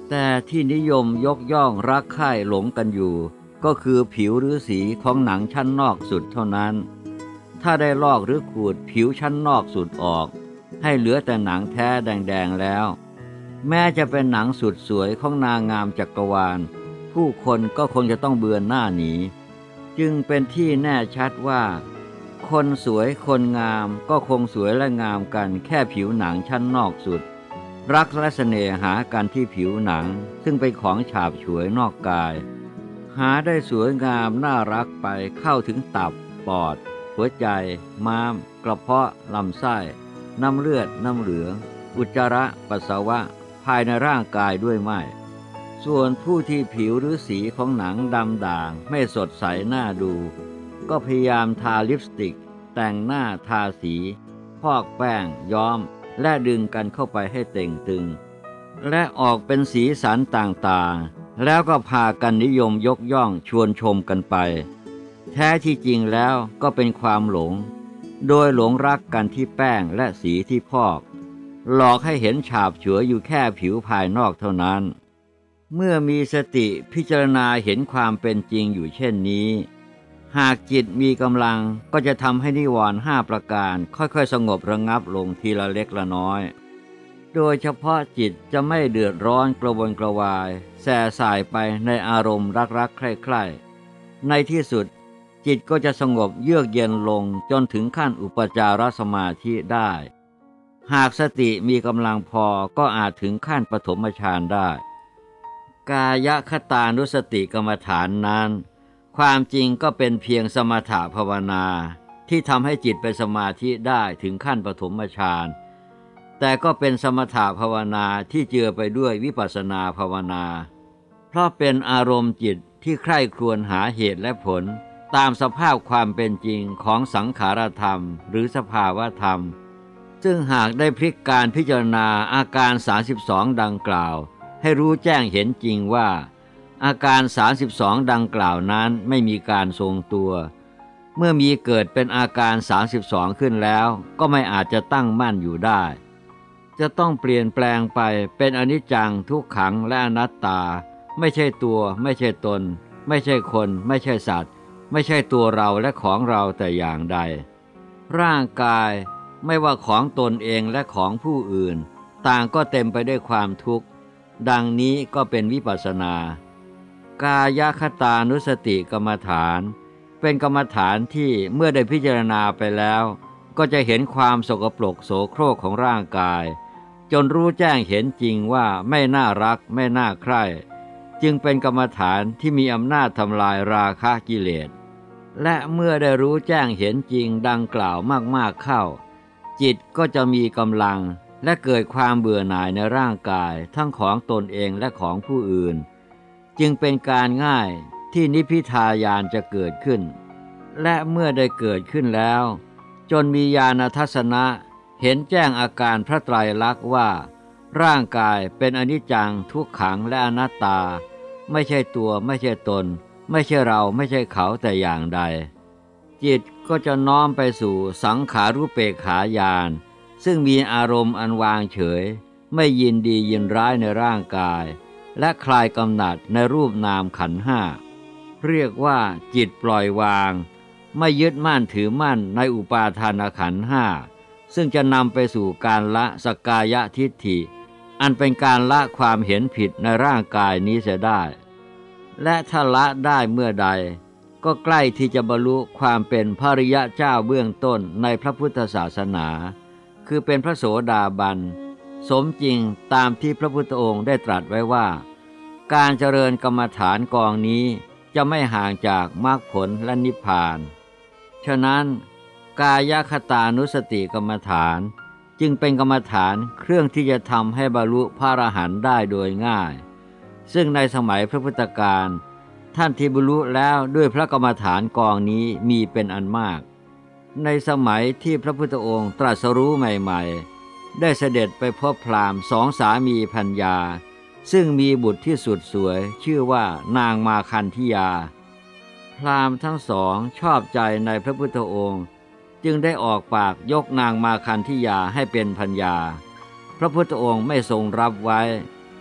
แต่ที่นิยมยกย่องรักใคร่หลงกันอยู่ก็คือผิวหรือสีของหนังชั้นนอกสุดเท่านั้นถ้าได้ลอกหรือขูดผิวชั้นนอกสุดออกให้เหลือแต่หนังแท้แดงๆแล้วแม้จะเป็นหนังสุดสวยของนางงามจักรวาลผู้คนก็คงจะต้องเบือนหน้าหนีจึงเป็นที่แน่ชัดว่าคนสวยคนงามก็คงสวยและงามกันแค่ผิวหนังชั้นนอกสุดรักและเสน่หากันที่ผิวหนังซึ่งเป็นของฉาบฉวยนอกกายหาได้สวยงามน่ารักไปเข้าถึงตับปอดหัวใจม้ามกระเพาะลำไส้น้ำเลือดน้ำเหลืองอุจจาระปัสสาวะภายในร่างกายด้วยไม่ส่วนผู้ที่ผิวหรือสีของหนังดำด่างไม่สดใสน่าดูก็พยายามทาลิปสติกแต่งหน้าทาสีพอกแป้งย้อมและดึงกันเข้าไปให้เต่งตึงและออกเป็นสีสันต่างๆแล้วก็พากันนิยมยกย่องชวนชมกันไปแท้ที่จริงแล้วก็เป็นความหลงโดยหลงรักกันที่แป้งและสีที่พอกหลอกให้เห็นฉาบฉวยอยู่แค่ผิวภายนอกเท่านั้นเมื่อมีสติพิจารณาเห็นความเป็นจริงอยู่เช่นนี้หากจิตมีกำลังก็จะทำให้นิวรณ์ห้าประการค่อยๆสงบระงับลงทีละเล็กละน้อยโดยเฉพาะจิตจะไม่เดือดร้อนกระวนกระวายแส่สายไปในอารมณ์รักๆใคร่ๆในที่สุดจิตก็จะสงบเยือกเย็นลงจนถึงขั้นอุปจารสมาธิได้หากสติมีกำลังพอก็อาจถึงขั้นปฐมฌานได้กายคตานุสติกรรมฐานนั้นความจริงก็เป็นเพียงสมถภาวนาที่ทำให้จิตเป็นสมาธิได้ถึงขั้นปฐมฌานแต่ก็เป็นสมถภาวนาที่เจือไปด้วยวิปัสสนาภาวนาเพราะเป็นอารมณ์จิตที่ใคร่ครวญหาเหตุและผลตามสภาพความเป็นจริงของสังขารธรรมหรือสภาวธรรมซึ่งหากได้พลิกการพิจารณาอาการสามสิบสองดังกล่าวให้รู้แจ้งเห็นจริงว่าอาการสามสิบสองดังกล่าวนั้นไม่มีการทรงตัวเมื่อมีเกิดเป็นอาการสามสิบสองขึ้นแล้วก็ไม่อาจจะตั้งมั่นอยู่ได้จะต้องเปลี่ยนแปลงไปเป็นอนิจจังทุกขังและอนัตตาไม่ใช่ตัวไม่ใช่ตนไม่ใช่คนไม่ใช่สัตว์ไม่ใช่ตัวเราและของเราแต่อย่างใดร่างกายไม่ว่าของตนเองและของผู้อื่นต่างก็เต็มไปด้วยความทุกข์ดังนี้ก็เป็นวิปัสสนากายคตานุสติกรรมฐานเป็นกรรมฐานที่เมื่อได้พิจารณาไปแล้วก็จะเห็นความสกปรกโสโครกของร่างกายจนรู้แจ้งเห็นจริงว่าไม่น่ารักไม่น่าใคร่จึงเป็นกรรมฐานที่มีอำนาจทำลายราคะกิเลสและเมื่อได้รู้แจ้งเห็นจริงดังกล่าวมากๆเข้าจิตก็จะมีกำลังและเกิดความเบื่อหน่ายในร่างกายทั้งของตนเองและของผู้อื่นจึงเป็นการง่ายที่นิพพิทายานจะเกิดขึ้นและเมื่อได้เกิดขึ้นแล้วจนมีญาณทัศนะเห็นแจ้งอาการพระไตรลักษณ์ว่าร่างกายเป็นอนิจจังทุกขังและอนัตตาไม่ใช่ตัวไม่ใช่ตนไม่ใช่เราไม่ใช่เขาแต่อย่างใดจิตก็จะน้อมไปสู่สังขารุเปกขาญาณซึ่งมีอารมณ์อันวางเฉยไม่ยินดียินร้ายในร่างกายและคลายกำหนัดในรูปนามขันธ์ห้าเรียกว่าจิตปล่อยวางไม่ยึดมั่นถือมั่นในอุปาทานขันธ์ห้าซึ่งจะนำไปสู่การละสักกายทิฏฐิอันเป็นการละความเห็นผิดในร่างกายนี้เสียได้และถ้าละได้เมื่อใดก็ใกล้ที่จะบรรลุความเป็นพระอริยเจ้าเบื้องต้นในพระพุทธศาสนาคือเป็นพระโสดาบันสมจริงตามที่พระพุทธองค์ได้ตรัสไว้ว่าการเจริญกรรมฐานกองนี้จะไม่ห่างจากมรรคผลและนิพพานฉะนั้นกายคตานุสติกรรมฐานจึงเป็นกรรมฐานเครื่องที่จะทำให้บรรลุพระอรหันต์ได้โดยง่ายซึ่งในสมัยพระพุทธกาลท่านที่บรรลุแล้วด้วยพระกรรมฐานกองนี้มีเป็นอันมากในสมัยที่พระพุทธองค์ตรัสรู้ใหม่ๆได้เสด็จไปพบพราหมณ์สองสามีภรรยาซึ่งมีบุตรที่สุดสวยชื่อว่านางมาคันธิยาพราหมณ์ทั้งสองชอบใจในพระพุทธองค์จึงได้ออกปากยกนางมาคันธิยาให้เป็นภรรยาพระพุทธองค์ไม่ทรงรับไว้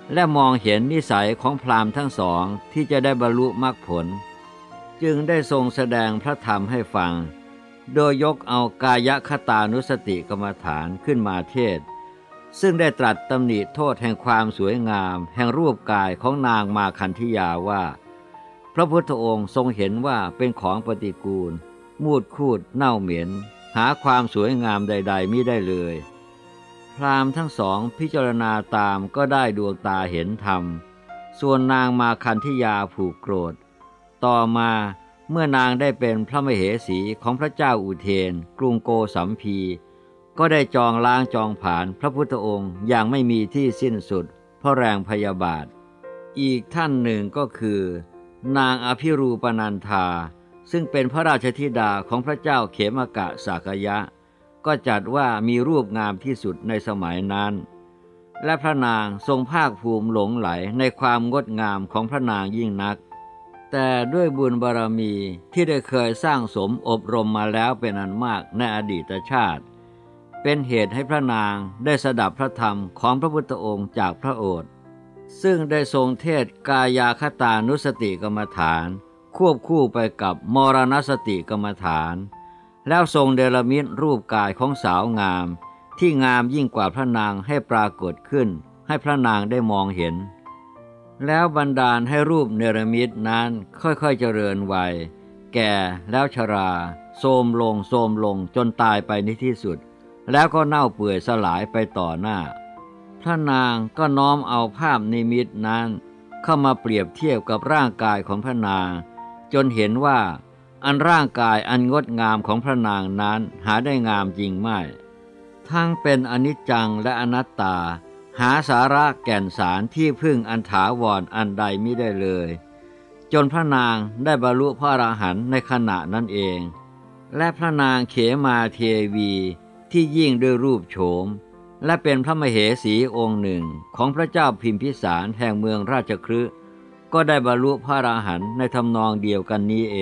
และมองเห็นนิสัยของพราหมณ์ทั้งสองที่จะได้บรรลุมรรคผลจึงได้ทรงแสดงพระธรรมให้ฟังโดยยกเอากายคตานุสติกรรมฐานขึ้นมาเทศน์ซึ่งได้ตรัสตำหนิโทษแห่งความสวยงามแห่งรูปกายของนางมาคันธิยาว่าพระพุทธองค์ทรงเห็นว่าเป็นของปฏิกูลมูดคูดเน่าเหม็นหาความสวยงามใดๆมิได้เลยพราหมณ์ทั้งสองพิจารณาตามก็ได้ดวงตาเห็นธรรมส่วนนางมาคันธิยาผูกโกรธต่อมาเมื่อนางได้เป็นพระมเหสีของพระเจ้าอุเทนกรุงโกสัมพีก็ได้จองล้างจองผลาญพระพุทธองค์อย่างไม่มีที่สิ้นสุดเพราะแรงพยาบาทอีกท่านหนึ่งก็คือนางอภิรูปนันธาซึ่งเป็นพระราชธิดาของพระเจ้าเขมกะสากยะก็จัดว่ามีรูปงามที่สุดในสมัยนั้นและพระนางทรงภาคภูมิหลงไหลในความงดงามของพระนางยิ่งนักแต่ด้วยบุญบารมีที่ได้เคยสร้างสมอบรมมาแล้วเป็นอันมากในอดีตชาติเป็นเหตุให้พระนางได้สดับพระธรรมของพระพุทธองค์จากพระโอษฐ์ซึ่งได้ทรงเทศกายคตานุสติกรรมฐานควบคู่ไปกับมรณสติกรรมฐานแล้วทรงเดรมิตรูปกายของสาวงามที่งามยิ่งกว่าพระนางให้ปรากฏขึ้นให้พระนางได้มองเห็นแล้วบันดาลให้รูปเนรมิตนั้นค่อยๆเจริญวัยแก่แล้วชราโทรมลงโทรมลงจนตายไปในที่สุดแล้วก็เน่าเปื่อยสลายไปต่อหน้าพระนางก็น้อมเอาภาพนิมิตนั้นเข้ามาเปรียบเทียบกับร่างกายของพระนางจนเห็นว่าอันร่างกายอันงดงามของพระนางนั้นหาได้งามจริงไม่ทั้งเป็นอนิจจังและอนัตตาหาสาระแก่นสารที่พึ่งอันถาวรอันใดมิได้เลยจนพระนางได้บรรลุพระอรหันต์ในขณะนั้นเองและพระนางเขมาเทวีที่ยิ่งด้วยรูปโฉมและเป็นพระมเหสีองค์หนึ่งของพระเจ้าพิมพิสารแห่งเมืองราชคฤห์ก็ได้บรรลุพระอรหันต์ในทำนองเดียวกันนี้เอง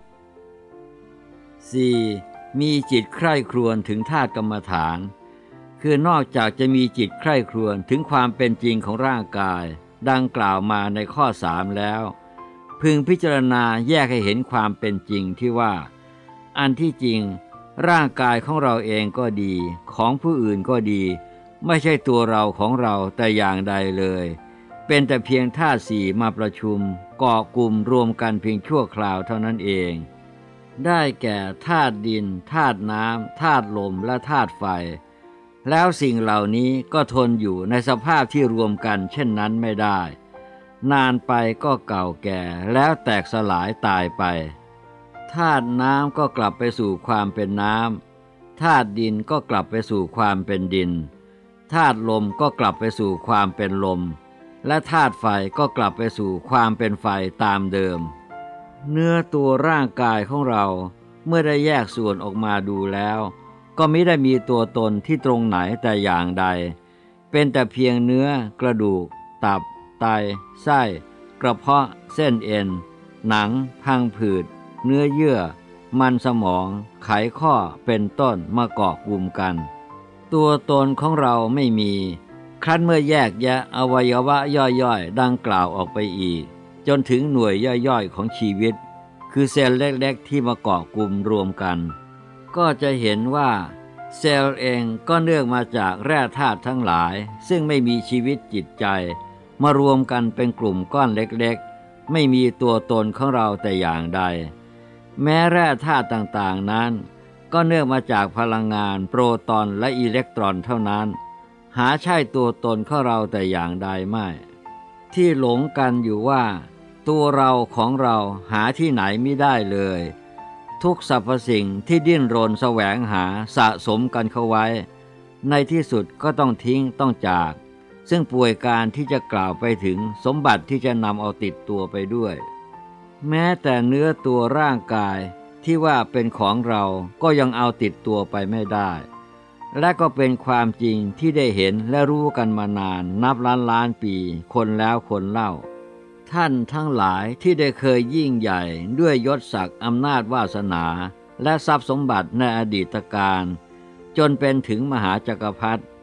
สี่. มีจิตใคร่ครวญถึงธาตุกรรมฐานคือนอกจากจะมีจิตใคร่ครวญถึงความเป็นจริงของร่างกายดังกล่าวมาในข้อสามแล้วพึงพิจารณาแยกให้เห็นความเป็นจริงที่ว่าอันที่จริงร่างกายของเราเองก็ดีของผู้อื่นก็ดีไม่ใช่ตัวเราของเราแต่อย่างใดเลยเป็นแต่เพียงธาตุสี่มาประชุมก่อกลุ่มรวมกันเพียงชั่วคราวเท่านั้นเองได้แก่ธาตุดินธาตุน้ำธาตุลมและธาตุไฟแล้วสิ่งเหล่านี้ก็ทนอยู่ในสภาพที่รวมกันเช่นนั้นไม่ได้นานไปก็เก่าแก่แล้วแตกสลายตายไปธาตุน้ำก็กลับไปสู่ความเป็นน้ำธาตุดินก็กลับไปสู่ความเป็นดินธาตุลมก็กลับไปสู่ความเป็นลมและธาตุไฟก็กลับไปสู่ความเป็นไฟตามเดิมเนื้อตัวร่างกายของเราเมื่อได้แยกส่วนออกมาดูแล้วก็มิได้มีตัวตนที่ตรงไหนแต่อย่างใดเป็นแต่เพียงเนื้อกระดูกตับไตไส้กระเพาะเส้นเอ็นหนังพังผืดเนื้อเยื่อมันสมองไขข้อเป็นต้นมาเกาะกลุ่มกันตัวตนของเราไม่มีครั้นเมื่อแยกแยะอวัยวะย่อยๆดังกล่าวออกไปอีกจนถึงหน่วยย่อยๆของชีวิตคือเซลล์เล็กๆที่มาเกาะกลุ่มรวมกันก็จะเห็นว่าเซลล์เองก็เนื่องมาจากแร่ธาตุทั้งหลายซึ่งไม่มีชีวิตจิตใจมารวมกันเป็นกลุ่มก้อนเล็กๆไม่มีตัวตนของเราแต่อย่างใดแม้แร่ธาตุต่างๆนั้นก็เนื่องมาจากพลังงานโปรตอนและอิเล็กตรอนเท่านั้นหาใช่ตัวตนของเราแต่อย่างใดไม่ที่หลงกันอยู่ว่าตัวเราของเราหาที่ไหนไม่ได้เลยทุกสรรพสิ่งที่ดิ้นรนแสวงหาสะสมกันเข้าไว้ในที่สุดก็ต้องทิ้งต้องจากซึ่งป่วยการที่จะกล่าวไปถึงสมบัติที่จะนำเอาติดตัวไปด้วยแม้แต่เนื้อตัวร่างกายที่ว่าเป็นของเราก็ยังเอาติดตัวไปไม่ได้และก็เป็นความจริงที่ได้เห็นและรู้กันมานานนับล้านล้านปีคนแล้วคนเล่าท่านทั้งหลายที่ได้เคยยิ่งใหญ่ด้วยยศศักดิ์อำนาจวาสนาและทรัพย์สมบัติในอดีตการจนเป็นถึงมหาจักรพรรดิ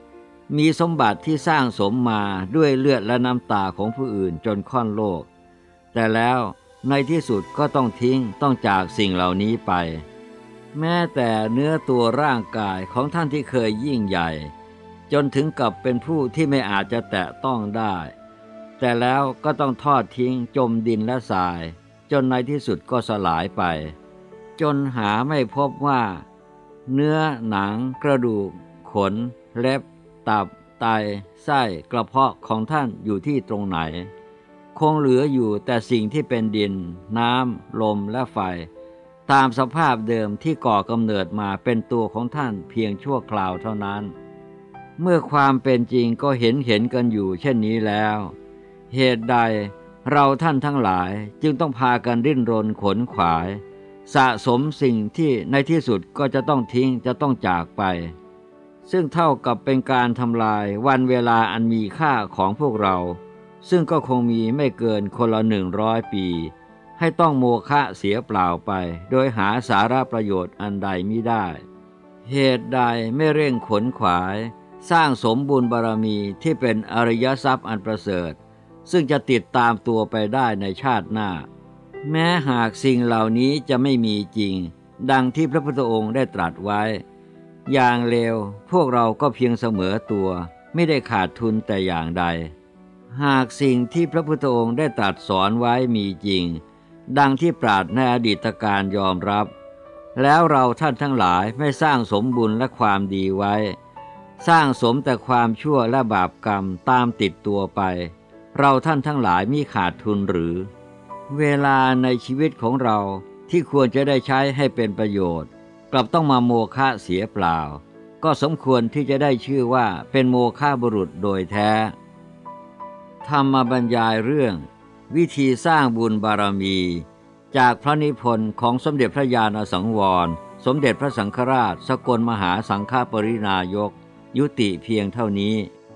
มีสมบัติที่สร้างสมมาด้วยเลือดและน้ำตาของผู้อื่นจนค่อนโลกแต่แล้วในที่สุดก็ต้องทิ้งต้องจากสิ่งเหล่านี้ไปแม้แต่เนื้อตัวร่างกายของท่านที่เคยยิ่งใหญ่จนถึงกับเป็นผู้ที่ไม่อาจจะแตะต้องได้แต่แล้วก็ต้องทอดทิ้งจมดินและทรายจนในที่สุดก็สลายไปจนหาไม่พบว่าเนื้อหนังกระดูกขนเล็บตับไตไส้กระเพาะของท่านอยู่ที่ตรงไหนคงเหลืออยู่แต่สิ่งที่เป็นดินน้ำลมและไฟตามสภาพเดิมที่ก่อกำเนิดมาเป็นตัวของท่านเพียงชั่วคราวเท่านั้นเมื่อความเป็นจริงก็เห็นเห็นกันอยู่เช่นนี้แล้วเหตุใดเราท่านทั้งหลายจึงต้องพากันดิ้นรนขนขวายสะสมสิ่งที่ในที่สุดก็จะต้องทิ้งจะต้องจากไปซึ่งเท่ากับเป็นการทำลายวันเวลาอันมีค่าของพวกเราซึ่งก็คงมีไม่เกินคนละหนึ่งร้อยปีให้ต้องโมฆะเสียเปล่าไปโดยหาสาระประโยชน์อันใดมิได้เหตุใดไม่เร่งขนขวายสร้างสมบุญบารมีที่เป็นอริยทรัพย์อันประเสริฐซึ่งจะติดตามตัวไปได้ในชาติหน้าแม้หากสิ่งเหล่านี้จะไม่มีจริงดังที่พระพุทธองค์ได้ตรัสไว้อย่างเลวพวกเราก็เพียงเสมอตัวไม่ได้ขาดทุนแต่อย่างใดหากสิ่งที่พระพุทธองค์ได้ตรัสสอนไว้มีจริงดังที่ปราชญ์ในอดีตการยอมรับแล้วเราท่านทั้งหลายไม่สร้างสมบุญและความดีไว้สร้างสมแต่ความชั่วและบาปกรรมตามติดตัวไปเราท่านทั้งหลายมีขาดทุนหรือเวลาในชีวิตของเราที่ควรจะได้ใช้ให้เป็นประโยชน์กลับต้องมาโมฆะเสียเปล่าก็สมควรที่จะได้ชื่อว่าเป็นโมฆะบุรุษโดยแท้ธรรมบรรยายเรื่องวิธีสร้างบุญบารมีจากพระนิพนธ์ของสมเด็จพระญาณสังวรสมเด็จพระสังฆราชสกลมหาสังฆปรินายกยุติเพียงเท่านี้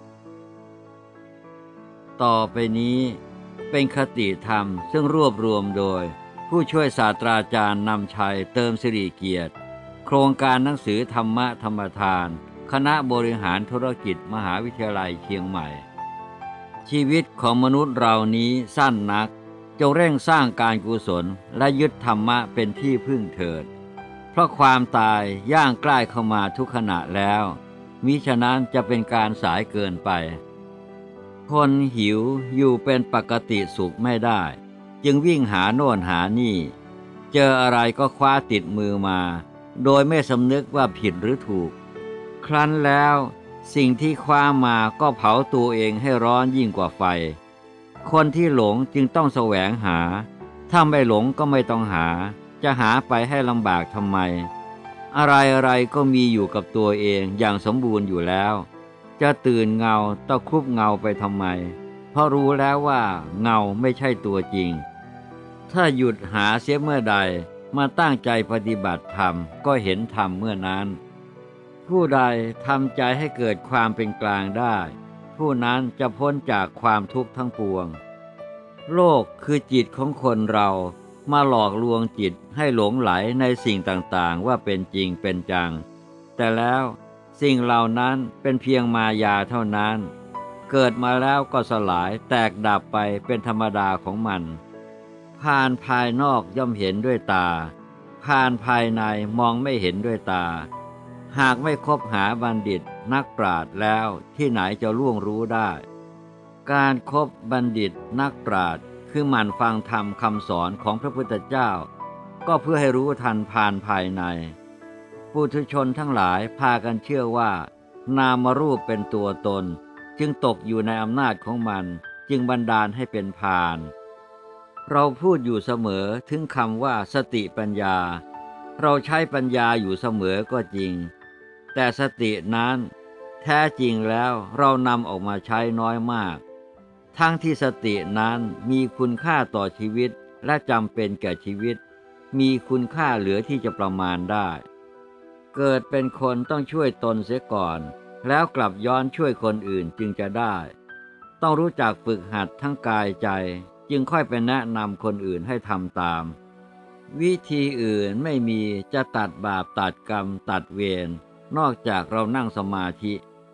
ต่อไปนี้เป็นคติธรรมซึ่งรวบรวมโดยผู้ช่วยศาสตราจารย์นำชัยเติมสิริเกียรติโครงการหนังสือธรรมะธรรมทานคณะบริหารธุรกิจมหาวิทยาลัยเชียงใหม่ชีวิตของมนุษย์เรานี้สั้นนักจงเร่งสร้างการกุศลและยึดธรรมะเป็นที่พึ่งเถิดเพราะความตายย่างใกล้เข้ามาทุกขณะแล้วมิฉะนั้นจะเป็นการสายเกินไปคนหิวอยู่เป็นปกติสุขไม่ได้จึงวิ่งหาโน่นหานี่เจออะไรก็คว้าติดมือมาโดยไม่สำนึกว่าผิดหรือถูกครั้นแล้วสิ่งที่คว้ามาก็เผาตัวเองให้ร้อนยิ่งกว่าไฟคนที่หลงจึงต้องแสวงหาถ้าไม่หลงก็ไม่ต้องหาจะหาไปให้ลำบากทำไมอะไรอะไรก็มีอยู่กับตัวเองอย่างสมบูรณ์อยู่แล้วจะตื่นเงาต้องคลุบเงาไปทำไมเพราะรู้แล้วว่าเงาไม่ใช่ตัวจริงถ้าหยุดหาเสียเมื่อใดมาตั้งใจปฏิบัติธรรมก็เห็นธรรมเมื่อนั้นผู้ใดทำใจให้เกิดความเป็นกลางได้ผู้นั้นจะพ้นจากความทุกข์ทั้งปวงโลกคือจิตของคนเรามาหลอกลวงจิตให้หลงไหลในสิ่งต่างๆว่าเป็นจริงเป็นจังแต่แล้วสิ่งเหล่านั้นเป็นเพียงมายาเท่านั้นเกิดมาแล้วก็สลายแตกดับไปเป็นธรรมดาของมันผ่านภายนอกย่อมเห็นด้วยตาผ่านภายในมองไม่เห็นด้วยตาหากไม่คบหาบัณฑิตนักปราชญ์แล้วที่ไหนจะล่วงรู้ได้การคบบัณฑิตนักปราชญ์คือหมั่นฟังธรรมคำสอนของพระพุทธเจ้าก็เพื่อให้รู้ทันผ่านภายในปุถุชนทั้งหลายพากันเชื่อว่านามรูปเป็นตัวตนจึงตกอยู่ในอำนาจของมันจึงบันดาลให้เป็นพาลเราพูดอยู่เสมอถึงคำว่าสติปัญญาเราใช้ปัญญาอยู่เสมอก็จริงแต่สตินั้นแท้จริงแล้วเรานำออกมาใช้น้อยมากทั้งที่สตินั้นมีคุณค่าต่อชีวิตและจำเป็นแก่ชีวิตมีคุณค่าเหลือที่จะประมาณได้เกิดเป็นคนต้องช่วยตนเสียก่อนแล้วกลับย้อนช่วยคนอื่นจึงจะได้ต้องรู้จักฝึกหัดทั้งกายใจจึงค่อยไปแนะนำคนอื่นให้ทำตามวิธีอื่นไม่มีจะตัดบาปตัดกรรมตัดเวรนอกจากเรานั่งสมาธิ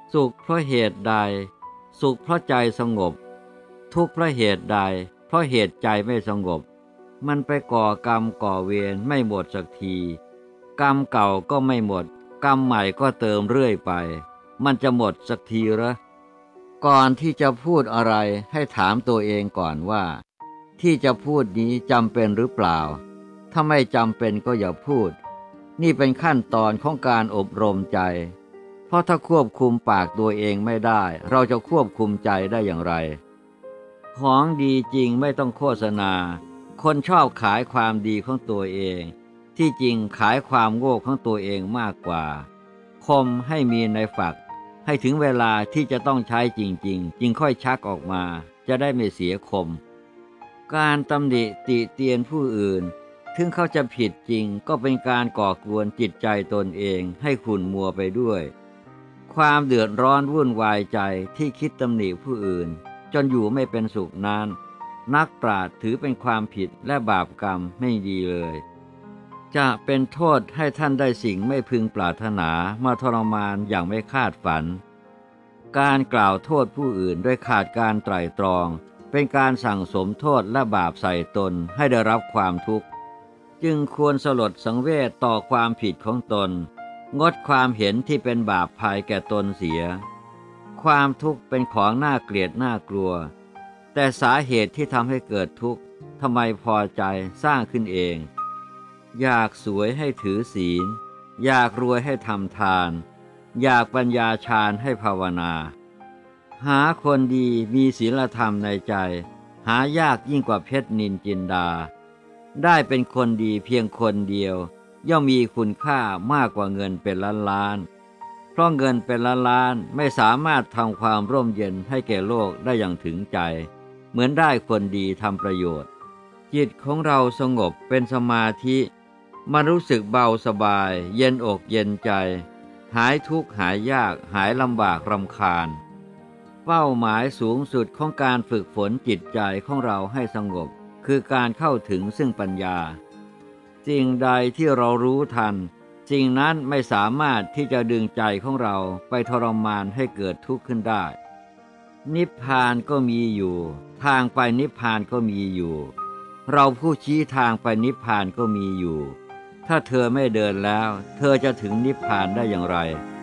สุขเพราะเหตุใดสุขเพราะใจสงบทุกข์เพราะเหตุใดเพราะเหตุใจไม่สงบมันไปก่อกรรมก่อเวรไม่หมดสักทีกรรมเก่าก็ไม่หมดกรรมใหม่ก็เติมเรื่อยไปมันจะหมดสักทีเหรอก่อนที่จะพูดอะไรให้ถามตัวเองก่อนว่าที่จะพูดนี้จำเป็นหรือเปล่าถ้าไม่จำเป็นก็อย่าพูดนี่เป็นขั้นตอนของการอบรมใจเพราะถ้าควบคุมปากตัวเองไม่ได้เราจะควบคุมใจได้อย่างไรของดีจริงไม่ต้องโฆษณาคนชอบขายความดีของตัวเองที่จริงขายความโง่ของตัวเองมากกว่าคมให้มีในฝักให้ถึงเวลาที่จะต้องใช้จริงๆจึงค่อยชักออกมาจะได้ไม่เสียคมการตำหนิติเตียนผู้อื่นถึงเขาจะผิดจริงก็เป็นการก่อกวนจิตใจตนเองให้ขุ่นมัวไปด้วยความเดือดร้อนวุ่นวายใจที่คิดตำหนิผู้อื่นจนอยู่ไม่เป็นสุขนั้นนักปราชญ์ถือเป็นความผิดและบาปกรรมไม่ดีเลยจะเป็นโทษให้ท่านได้สิ่งไม่พึงปรารถนามาทรมานอย่างไม่คาดฝันการกล่าวโทษผู้อื่นด้วยขาดการไตร่ตรองเป็นการสั่งสมโทษและบาปใส่ตนให้ได้รับความทุกข์จึงควรสลดสังเวชต่อความผิดของตนงดความเห็นที่เป็นบาปภัยแก่ตนเสียความทุกข์เป็นของน่าเกลียดน่ากลัวแต่สาเหตุที่ทำให้เกิดทุกข์ทำไมพอใจสร้างขึ้นเองอยากสวยให้ถือศีลอยากรวยให้ทำทานอยากปัญญาฌานให้ภาวนาหาคนดีมีศีลธรรมในใจหายากยิ่งกว่าเพชรนิลจินดาได้เป็นคนดีเพียงคนเดียวย่อมมีคุณค่ามากกว่าเงินเป็นล้านล้านเพราะเงินเป็นล้านล้านไม่สามารถทำความร่มเย็นให้แก่โลกได้อย่างถึงใจเหมือนได้คนดีทำประโยชน์จิตของเราสงบเป็นสมาธิมันรู้สึกเบาสบายเย็นอกเย็นใจหายทุกข์หายยากหายลำบากรำคาญเป้าหมายสูงสุดของการฝึกฝนจิตใจของเราให้สงบคือการเข้าถึงซึ่งปัญญาสิ่งใดที่เรารู้ทันสิ่งนั้นไม่สามารถที่จะดึงใจของเราไปทรมานให้เกิดทุกข์ขึ้นได้นิพพานก็มีอยู่ทางไปนิพพานก็มีอยู่เราผู้ชี้ทางไปนิพพานก็มีอยู่ถ้าเธอไม่เดินแล้วเธอจะถึงนิพพานได้อย่างไร